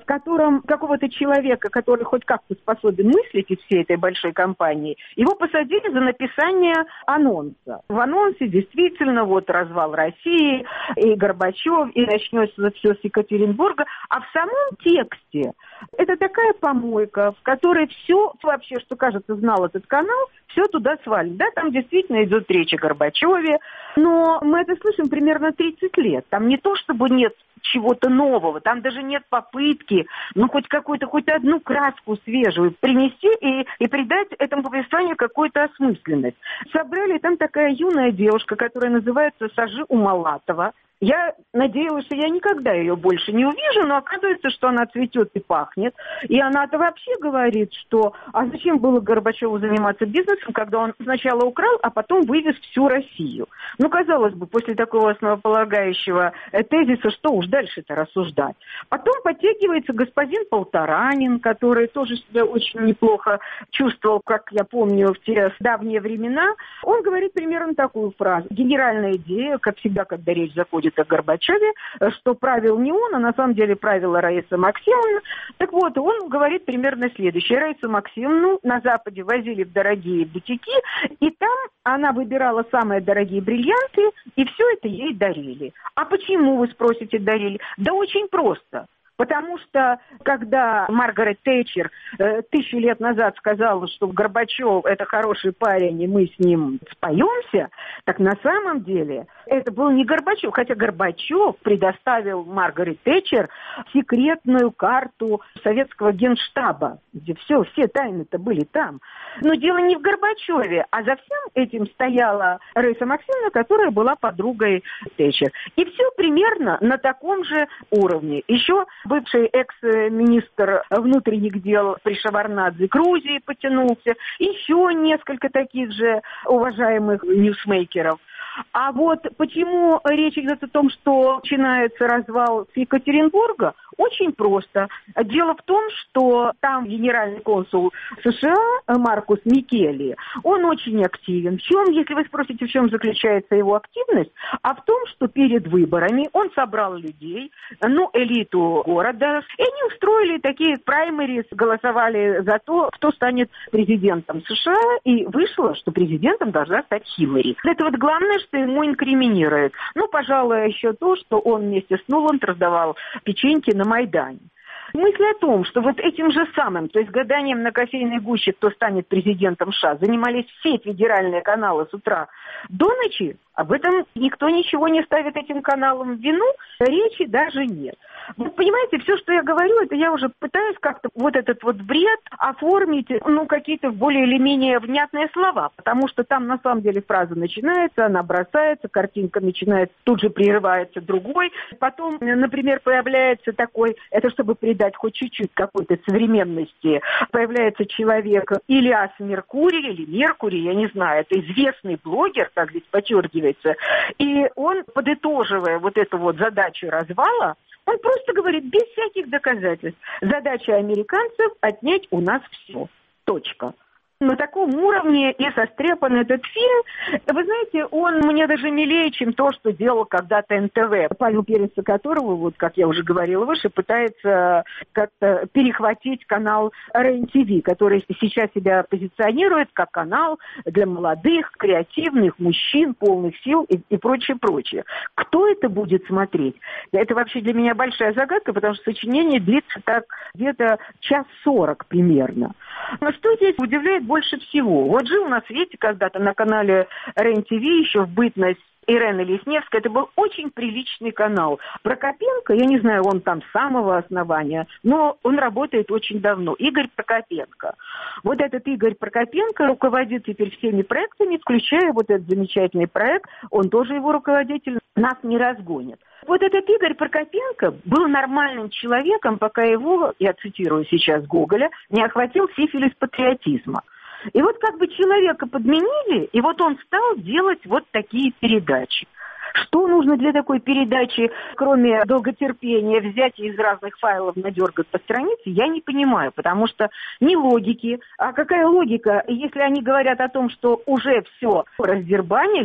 в котором какого-то человека, который хоть как-то способен мыслить из всей этой большой компании, его посадили за написание анонса. В анонсе действительно вот развал России, и Горбачев, и начнется все с Екатеринбурга. А в самом тексте это такая помойка, в которой все вообще, что, кажется, знал этот канал, все туда свалено. Да, там действительно идет речь о Горбачеве, но мы это слышим примерно тридцать лет. Там не то, чтобы нет чего-то нового, там даже нет попытки, ну, хоть какую-то, хоть одну краску свежую принести и, и придать этому повествованию какую-то осмысленность. Собрали там такая юная девушка, которая называется Сажи Умалатова. Я надеялась, что я никогда ее больше не увижу, но оказывается, что она цветет и пахнет. И она-то вообще говорит, что а зачем было Горбачеву заниматься бизнесом, когда он сначала украл, а потом вывез всю Россию. Ну, казалось бы, после такого основополагающего тезиса, что уж дальше-то рассуждать. Потом подтягивается господин Полторанин, который тоже себя очень неплохо чувствовал, как я помню, в те давние времена. Он говорит примерно такую фразу. Генеральная идея, как всегда, когда речь заходит о Горбачеве, что правил не он, а на самом деле правила Раиса Максимовна. Так вот, он говорит примерно следующее. Раису Максимовну на Западе возили в дорогие бутики, и там она выбирала самые дорогие бриллианты, и все это ей дарили. А почему, вы спросите, дарили? Да очень просто. Потому что, когда Маргарет Тэтчер э, тысячу лет назад сказала, что Горбачев – это хороший парень, и мы с ним споемся, так на самом деле это был не Горбачев, хотя Горбачев предоставил Маргарет Тэтчер секретную карту советского генштаба, где все, все тайны-то были там. Но дело не в Горбачеве, а за всем этим стояла Раиса Максимовна, которая была подругой Тэтчер. И все примерно на таком же уровне. Еще бывший экс-министр внутренних дел при Шеварднадзе Грузии потянулся, еще несколько таких же уважаемых ньюсмейкеров. А вот почему речь идет о том, что начинается развал с Екатеринбурга, очень просто. Дело в том, что там генеральный консул США Маркус Микелли, он очень активен. В чем, если вы спросите, в чем заключается его активность? А в том, что перед выборами он собрал людей, ну, элиту города, и они устроили такие праймерис, голосовали за то, кто станет президентом США, и вышло, что президентом должна стать Хиллари. Это вот главное, что ему инкриминирует. Ну, пожалуй, еще то, что он вместе с Нуланд раздавал печеньки на Майдане. Мысль о том, что вот этим же самым, то есть гаданием на кофейной гуще, кто станет президентом США, занимались все федеральные каналы с утра до ночи, об этом никто ничего не ставит этим каналам в вину, речи даже нет. Вы понимаете, все, что я говорю, это я уже пытаюсь как-то вот этот вот бред оформить, ну, какие-то более или менее внятные слова, потому что там на самом деле фраза начинается, она бросается, картинка начинается, тут же прерывается другой, потом, например, появляется такой, это чтобы придать хоть чуть-чуть какой-то современности, появляется человек Ильяс Меркурий или Меркурий, я не знаю, это известный блогер, как здесь подчеркивается, и он, подытоживая вот эту вот задачу развала, он просто говорит, без всяких доказательств, задача американцев отнять у нас все. Точка. На таком уровне и состряпан этот фильм. Вы знаете, он мне даже милее, чем то, что делал когда-то эн тэ вэ. Павел Перец, которого, вот как я уже говорила выше, пытается как-то перехватить канал РЕН-ТВ, который сейчас себя позиционирует как канал для молодых, креативных мужчин, полных сил и, и прочее, прочее. Кто это будет смотреть? Это вообще для меня большая загадка, потому что сочинение длится так где-то час сорок примерно. Но что здесь удивляет больше всего? Вот жил на свете когда-то на канале РЕН-ТВ еще в бытность Ирены Лесневской. Это был очень приличный канал. Прокопенко, я не знаю, он там с самого основания, но он работает очень давно. Игорь Прокопенко. Вот этот Игорь Прокопенко руководит теперь всеми проектами, включая вот этот замечательный проект. Он тоже его руководитель. Нас не разгонит. Вот этот Игорь Прокопенко был нормальным человеком, пока его, я цитирую сейчас Гоголя, не охватил сифилис патриотизма. И вот как бы человека подменили, и вот он стал делать вот такие передачи. Что нужно для такой передачи, кроме долготерпения, взять из разных файлов, надергать по странице, я не понимаю, потому что ни логики. А какая логика, если они говорят о том, что уже все раздербанили,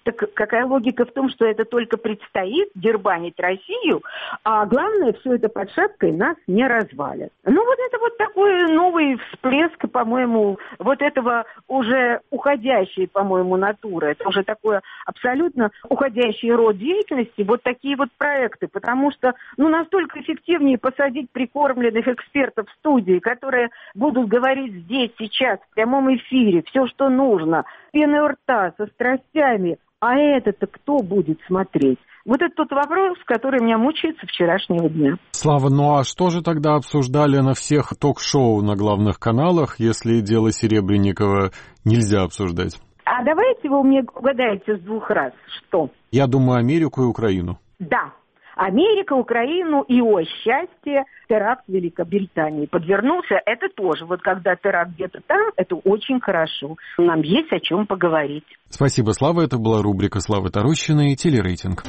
Так какая логика в том, что это только предстоит дербанить Россию, а главное, все это под шапкой нас не развалит. Ну вот это вот такой новый всплеск, по-моему, вот этого уже уходящей, по-моему, натуры. Это уже такое абсолютно уходящий род деятельности, вот такие вот проекты, потому что, ну, настолько эффективнее посадить прикормленных экспертов в студии, которые будут говорить здесь, сейчас, в прямом эфире, все, что нужно, пены у рта, со страстями. А это-то кто будет смотреть? Вот это тот вопрос, который меня мучает со вчерашнего дня. Слава, ну а что же тогда обсуждали на всех ток-шоу на главных каналах, если дело Серебренникова нельзя обсуждать? А давайте вы мне угадаете с двух раз, что? Я думаю, Америку и Украину. Да. Америка, Украину и, о счастье, теракт в Великобритании подвернулся. Это тоже, вот когда теракт где-то там, это очень хорошо. Нам есть о чем поговорить. Спасибо, Слава. Это была рубрика Славы Тарощиной «Телерейтинг».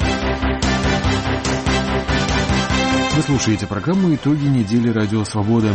Вы слушаете программу «Итоги недели Радио Свобода».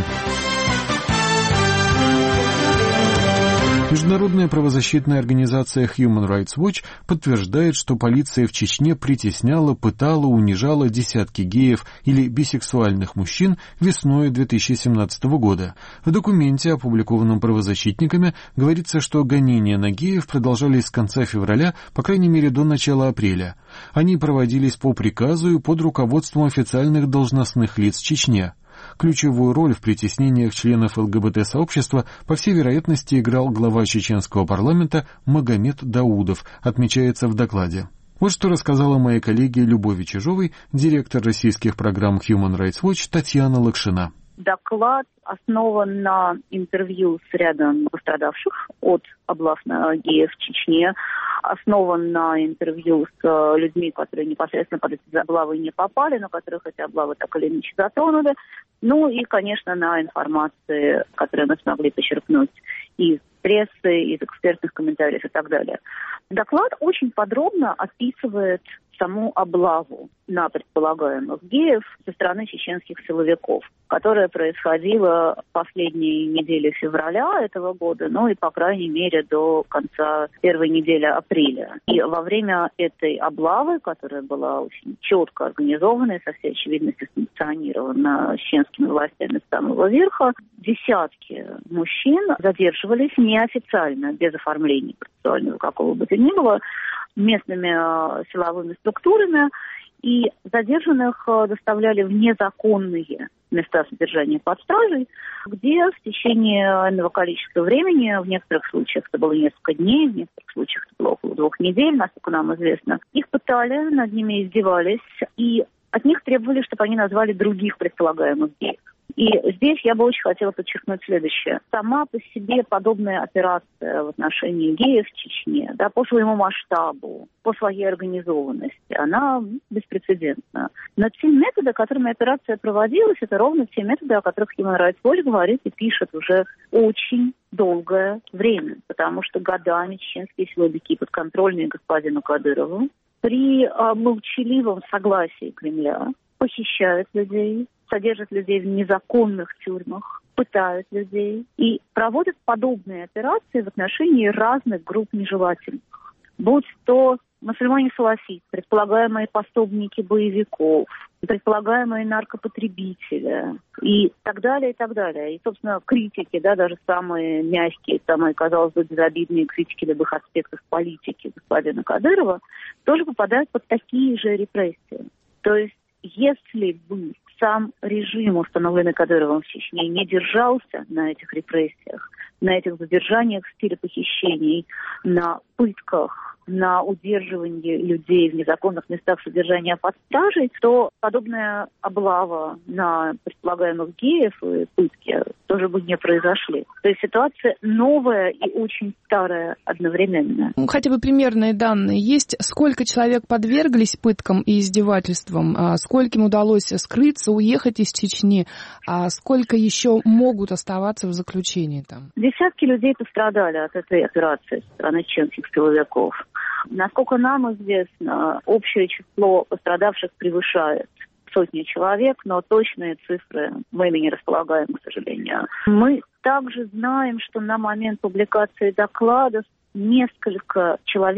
Международная правозащитная организация Human Rights Watch подтверждает, что полиция в Чечне притесняла, пытала, унижала десятки геев или бисексуальных мужчин весной две тысячи семнадцатого года. В документе, опубликованном правозащитниками, говорится, что гонения на геев продолжались с конца февраля, по крайней мере до начала апреля. Они проводились по приказу и под руководством официальных должностных лиц Чечни. Ключевую роль в притеснениях членов ЛГБТ-сообщества, по всей вероятности, играл глава чеченского парламента Магомед Даудов, отмечается в докладе. Вот что рассказала моей коллеге Любови Чижовой, директор российских программ Human Rights Watch Татьяна Лакшина. Доклад основан на интервью с рядом пострадавших от облав на геев в Чечне, основан на интервью с людьми, которые непосредственно под эти облавы не попали, но которых эти облавы так или иначе затронули. Ну и, конечно, на информации, которую мы смогли почерпнуть из прессы, из экспертных комментариев и так далее. Доклад очень подробно описывает саму облаву на предполагаемых геев со стороны чеченских силовиков, которая происходила в последние недели февраля этого года, ну и, по крайней мере, до конца первой недели апреля. И во время этой облавы, которая была очень четко организована и со всей очевидностью санкционирована чеченскими властями с самого верха, десятки мужчин задерживались неофициально, без оформления процессуального какого бы то ни было, местными силовыми структурами, и задержанных доставляли в незаконные места содержания под стражей, где в течение энного количества времени, в некоторых случаях это было несколько дней, в некоторых случаях это было около двух недель, насколько нам известно, их пытали, над ними издевались, и от них требовали, чтобы они назвали других предполагаемых геев. И здесь я бы очень хотела подчеркнуть следующее. Сама по себе подобная операция в отношении геев в Чечне, да, по своему масштабу, по своей организованности, она беспрецедентна. Но те методы, которыми операция проводилась, это ровно те методы, о которых Human Rights Watch говорит и пишет уже очень долгое время. Потому что годами чеченские силовики, подконтрольные господину Кадырову, при а, молчаливом согласии Кремля похищают людей, содержат людей в незаконных тюрьмах, пытают людей и проводят подобные операции в отношении разных групп нежелательных. Будь то мусульмане-салафиты, предполагаемые пособники боевиков, предполагаемые наркопотребители и так далее, и так далее. И, собственно, критики, да, даже самые мягкие, самые, казалось бы, безобидные критики любых аспектов политики господина Кадырова тоже попадают под такие же репрессии. То есть, если бы сам режим, установленный Кадыровым в Чечне, не держался на этих репрессиях, на этих задержаниях в стиле похищений, на пытках, на удерживании людей в незаконных местах содержания под стражей, то подобная облава на предполагаемых геев и пытки тоже бы не произошли. То есть ситуация новая и очень старая одновременно. Хотя бы примерные данные есть? Сколько человек подверглись пыткам и издевательствам? Скольким удалось скрыться, уехать из Чечни? А сколько еще могут оставаться в заключении там? Десятки людей пострадали от этой операции со стороны чеченских силовиков. Насколько нам известно, общее число пострадавших превышает сотни человек, но точные цифры мы ими не располагаем, к сожалению. Мы также знаем, что на момент публикации доклада несколько человек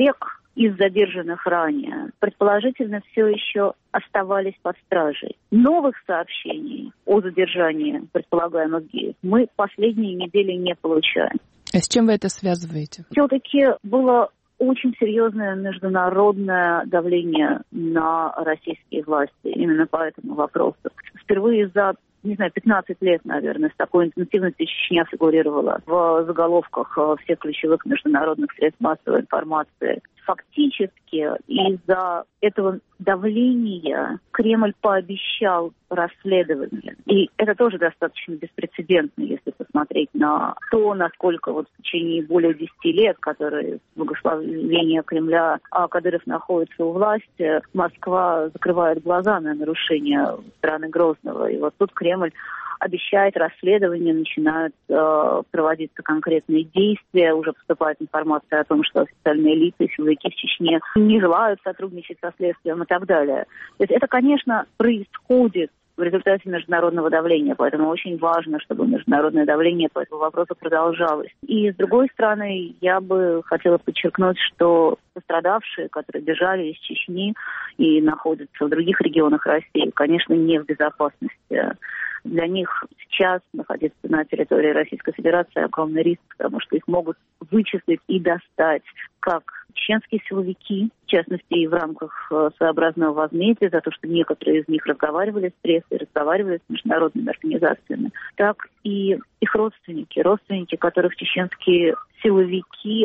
из задержанных ранее, предположительно, все еще оставались под стражей. Новых сообщений о задержании предполагаемых геев мы последние недели не получаем. А с чем вы это связываете? Все-таки было очень серьезное международное давление на российские власти именно по этому вопросу. Впервые за, не знаю, пятнадцать лет, наверное, с такой интенсивностью Чечня фигурировала в заголовках всех ключевых международных средств массовой информации. Фактически из-за этого давления Кремль пообещал расследование. И это тоже достаточно беспрецедентно, если посмотреть на то, насколько вот в течение более десяти лет, которые с благословения Кремля, а Кадыров находится у власти, Москва закрывает глаза на нарушения страны Грозного. И вот тут Кремль обещает расследование, начинают э, проводиться конкретные действия, уже поступает информация о том, что официальные лица и силовики в Чечне не желают сотрудничать со следствием и так далее. То есть это, конечно, происходит в результате международного давления, поэтому очень важно, чтобы международное давление по этому вопросу продолжалось. И, с другой стороны, я бы хотела подчеркнуть, что пострадавшие, которые бежали из Чечни и находятся в других регионах России, конечно, не в безопасности. Для них сейчас находиться на территории Российской Федерации огромный риск, потому что их могут вычислить и достать как чеченские силовики, в частности, и в рамках своеобразного возмездия за то, что некоторые из них разговаривали с прессой, разговаривали с международными организациями, так и их родственники, родственники, которых чеченские силовики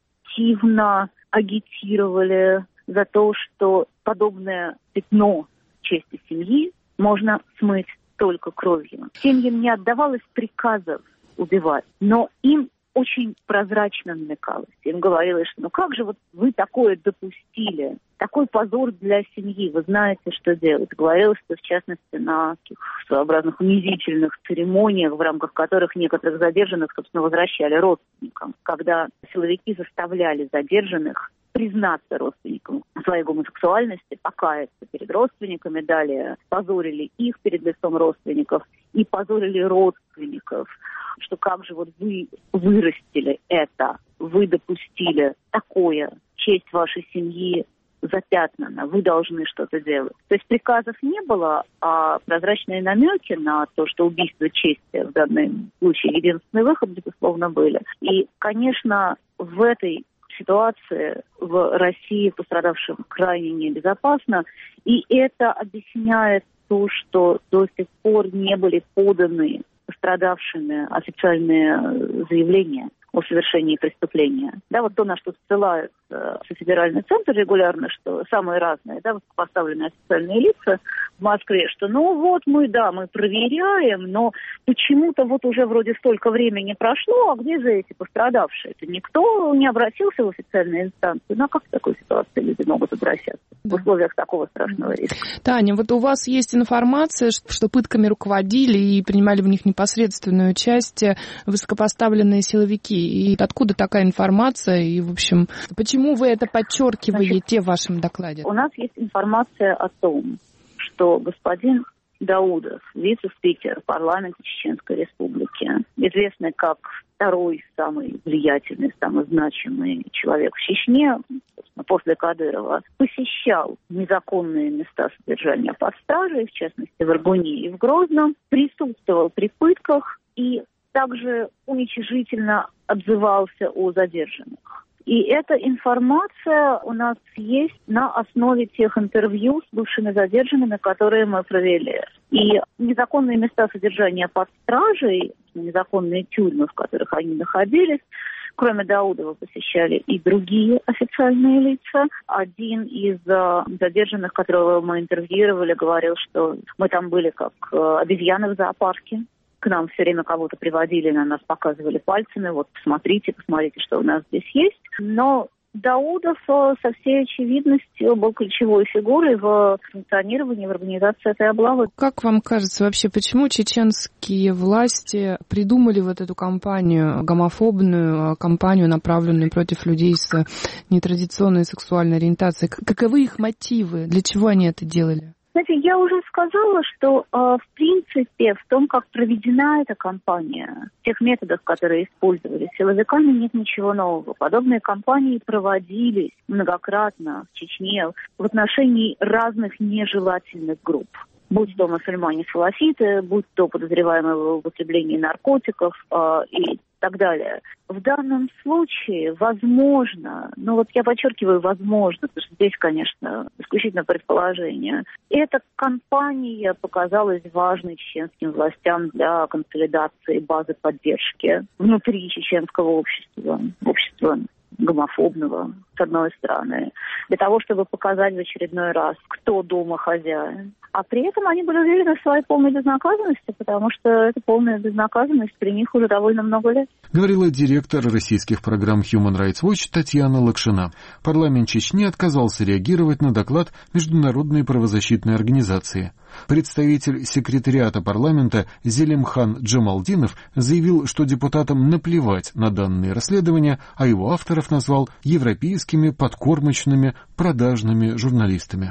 активно агитировали за то, что подобное пятно чести семьи можно смыть только кровью. Семьям не отдавалось приказов убивать, но им очень прозрачно намекалось. Им говорилось, что ну как же вот вы такое допустили? Такой позор для семьи, вы знаете, что делать. Говорилось, что в частности на таких своеобразных унизительных церемониях, в рамках которых некоторых задержанных, собственно, возвращали родственникам, когда силовики заставляли задержанных признаться родственникам своей гомосексуальности, покаяться перед родственниками, далее позорили их перед лицом родственников и позорили родственников, что как же вот вы вырастили это, вы допустили такое, честь вашей семьи запятнана, вы должны что-то делать. То есть приказов не было, а прозрачные намеки на то, что убийство чести в данном случае единственный выход, безусловно, были. И, конечно, в этой ситуации в России пострадавшим крайне небезопасно, и это объясняет то, что до сих пор не были поданы пострадавшими официальные заявления о совершении преступления. Да, вот то, на что ссылается федеральный центр регулярно, что самые разные, да, поставленные официальные лица в Москве, что ну вот мы, да, мы проверяем, но почему-то вот уже вроде столько времени прошло, а где же эти пострадавшие? Это никто не обратился в официальные инстанции. Ну а как в такой ситуации люди могут обращаться в условиях такого страшного риска? Таня, вот у вас есть информация, что пытками руководили и принимали в них непосредственное участие высокопоставленные силовики. И откуда такая информация? И, в общем, почему вы это подчеркиваете Значит, в вашем докладе? У нас есть информация о том, что господин Даудов, вице-спикер парламента Чеченской Республики, известный как второй самый влиятельный, самый значимый человек в Чечне, после Кадырова, посещал незаконные места содержания под стражей, в частности в Иргуне и в Грозном, присутствовал при пытках и также уничижительно отзывался о задержанных. И эта информация у нас есть на основе тех интервью с бывшими задержанными, которые мы провели. И незаконные места содержания под стражей, незаконные тюрьмы, в которых они находились, кроме Даудова посещали и другие официальные лица. Один из э, задержанных, которого мы интервьюировали, говорил, что мы там были как э, обезьяны в зоопарке. К нам все время кого-то приводили, на нас показывали пальцами, вот посмотрите, посмотрите, что у нас здесь есть. Но Даудов со всей очевидностью был ключевой фигурой в функционировании, в организации этой облавы. Как вам кажется вообще, почему чеченские власти придумали вот эту кампанию, гомофобную кампанию, направленную против людей с нетрадиционной сексуальной ориентацией? Каковы их мотивы? Для чего они это делали? Знаете, я уже сказала, что, э, в принципе, в том, как проведена эта кампания, в тех методах, которые использовались силовиками, нет ничего нового. Подобные кампании проводились многократно в Чечне в отношении разных нежелательных групп. Будь то мусульмане-салафиты, будь то подозреваемые в употреблении наркотиков э, и так далее. В данном случае, возможно, ну вот я подчеркиваю, возможно, потому что здесь, конечно, исключительно предположение, эта кампания показалась важной чеченским властям для консолидации базы поддержки внутри чеченского общества, общества гомофобного, с одной стороны, для того, чтобы показать в очередной раз, кто дома хозяин. А при этом они были уверены в своей полной безнаказанности, потому что эта полная безнаказанность при них уже довольно много лет. Говорила директор российских программ Human Rights Watch Татьяна Лакшина. Парламент Чечни отказался реагировать на доклад Международной правозащитной организации. Представитель секретариата парламента Зелимхан Джамалдинов заявил, что депутатам наплевать на данные расследования, а его авторов назвал европейскими подкормочными продажными журналистами.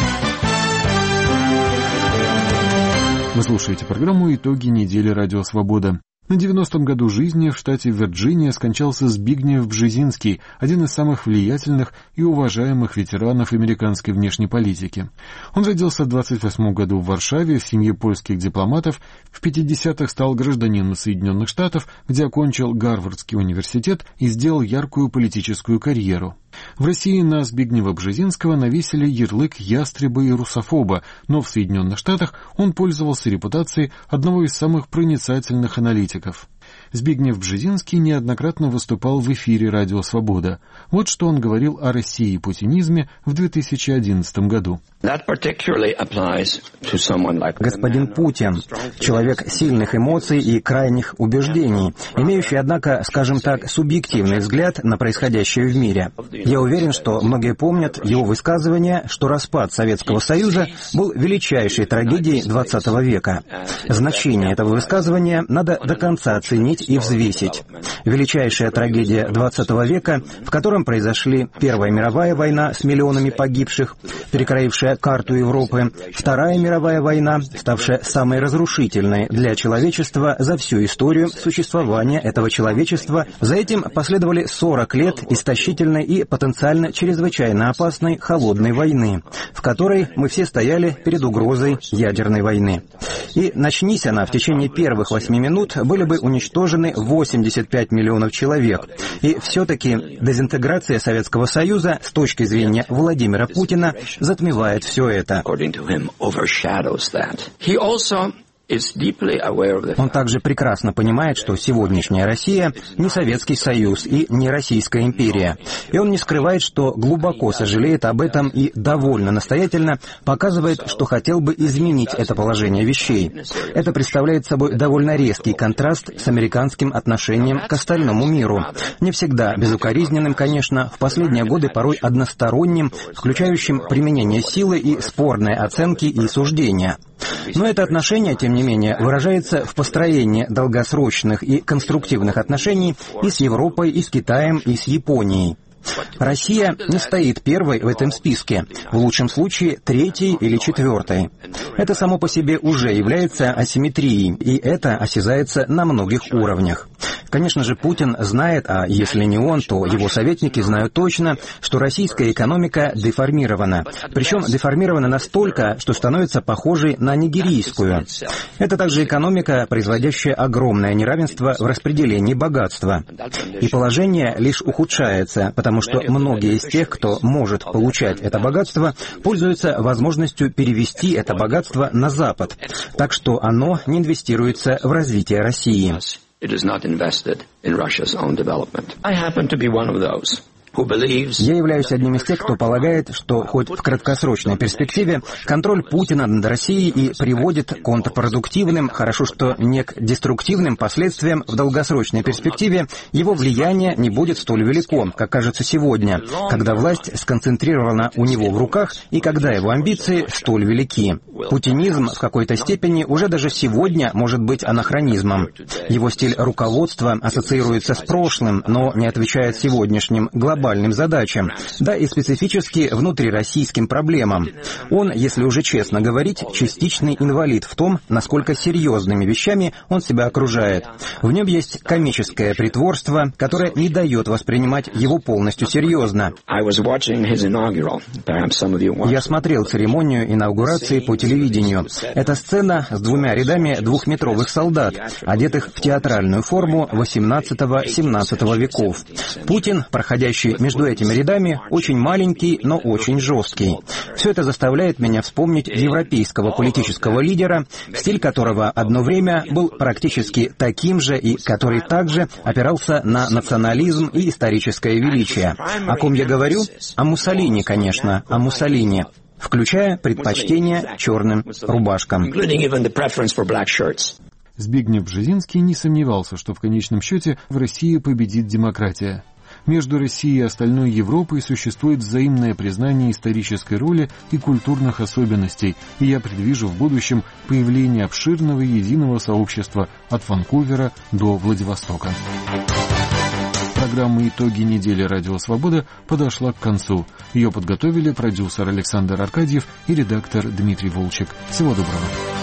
Вы слушаете программу «Итоги недели Радио Свобода». На девяностом году жизни в штате Вирджиния скончался Збигнев Бжезинский, один из самых влиятельных и уважаемых ветеранов американской внешней политики. Он родился в двадцать восьмом году в Варшаве в семье польских дипломатов, в пятидесятых стал гражданином Соединенных Штатов, где окончил Гарвардский университет и сделал яркую политическую карьеру. В России на Збигнева Бжезинского навесили ярлык ястреба и русофоба, но в Соединенных Штатах он пользовался репутацией одного из самых проницательных аналитиков. Збигнев Бжезинский неоднократно выступал в эфире «Радио Свобода». Вот что он говорил о России и путинизме в две тысячи одиннадцатом году. Господин Путин – человек сильных эмоций и крайних убеждений, имеющий, однако, скажем так, субъективный взгляд на происходящее в мире. Я уверен, что многие помнят его высказывание, что распад Советского Союза был величайшей трагедией двадцатого века. Значение этого высказывания надо до конца оценить и взвесить. Величайшая трагедия двадцатого века, в котором произошли Первая мировая война с миллионами погибших, перекроившая карту Европы, Вторая мировая война, ставшая самой разрушительной для человечества за всю историю существования этого человечества. За этим последовали сорок лет истощительной и потенциально чрезвычайно опасной холодной войны, в которой мы все стояли перед угрозой ядерной войны. И начнись она в течение первых восьми минут, были бы уничтожены восемьдесят пять миллионов человек. И все-таки дезинтеграция Советского Союза с точки зрения Владимира Путина затмевает все это. Он также прекрасно понимает, что сегодняшняя Россия не Советский Союз и не Российская империя. И он не скрывает, что глубоко сожалеет об этом и довольно настоятельно показывает, что хотел бы изменить это положение вещей. Это представляет собой довольно резкий контраст с американским отношением к остальному миру. Не всегда безукоризненным, конечно, в последние годы порой односторонним, включающим применение силы и спорные оценки и суждения. Но это отношение, тем не менее, выражается в построении долгосрочных и конструктивных отношений и с Европой, и с Китаем, и с Японией. Россия не стоит первой в этом списке, в лучшем случае третьей или четвертой. Это само по себе уже является асимметрией, и это осязается на многих уровнях. Конечно же, Путин знает, а если не он, то его советники знают точно, что российская экономика деформирована. Причем деформирована настолько, что становится похожей на нигерийскую. Это также экономика, производящая огромное неравенство в распределении богатства. И положение лишь ухудшается, потому что многие из тех, кто может получать это богатство, пользуются возможностью перевести это богатство на Запад, так что оно не инвестируется в развитие России. It is not invested in Russia's own development. I happen to be one of those. Я являюсь одним из тех, кто полагает, что хоть в краткосрочной перспективе контроль Путина над Россией и приводит к контрпродуктивным, хорошо что не к деструктивным последствиям, в долгосрочной перспективе его влияние не будет столь велико, как кажется сегодня, когда власть сконцентрирована у него в руках и когда его амбиции столь велики. Путинизм в какой-то степени уже даже сегодня может быть анахронизмом. Его стиль руководства ассоциируется с прошлым, но не отвечает сегодняшним глобальным глобальным задачам, да и специфически внутрироссийским проблемам. Он, если уже честно говорить, частичный инвалид в том, насколько серьезными вещами он себя окружает. В нем есть комическое притворство, которое не дает воспринимать его полностью серьезно. Я смотрел церемонию инаугурации по телевидению. Это сцена с двумя рядами двухметровых солдат, одетых в театральную форму восемнадцатого-семнадцатого веков. Путин, проходящий между этими рядами, очень маленький, но очень жесткий. Все это заставляет меня вспомнить европейского политического лидера, стиль которого одно время был практически таким же и который также опирался на национализм и историческое величие. О ком я говорю? О Муссолини, конечно, о Муссолини, включая предпочтение черным рубашкам. Збигнев Бжезинский не сомневался, что в конечном счете в России победит демократия. Между Россией и остальной Европой существует взаимное признание исторической роли и культурных особенностей, и я предвижу в будущем появление обширного и единого сообщества от Ванкувера до Владивостока. Программа «Итоги недели Радио Свобода» подошла к концу. Ее подготовили продюсер Александр Аркадьев и редактор Дмитрий Волчек. Всего доброго.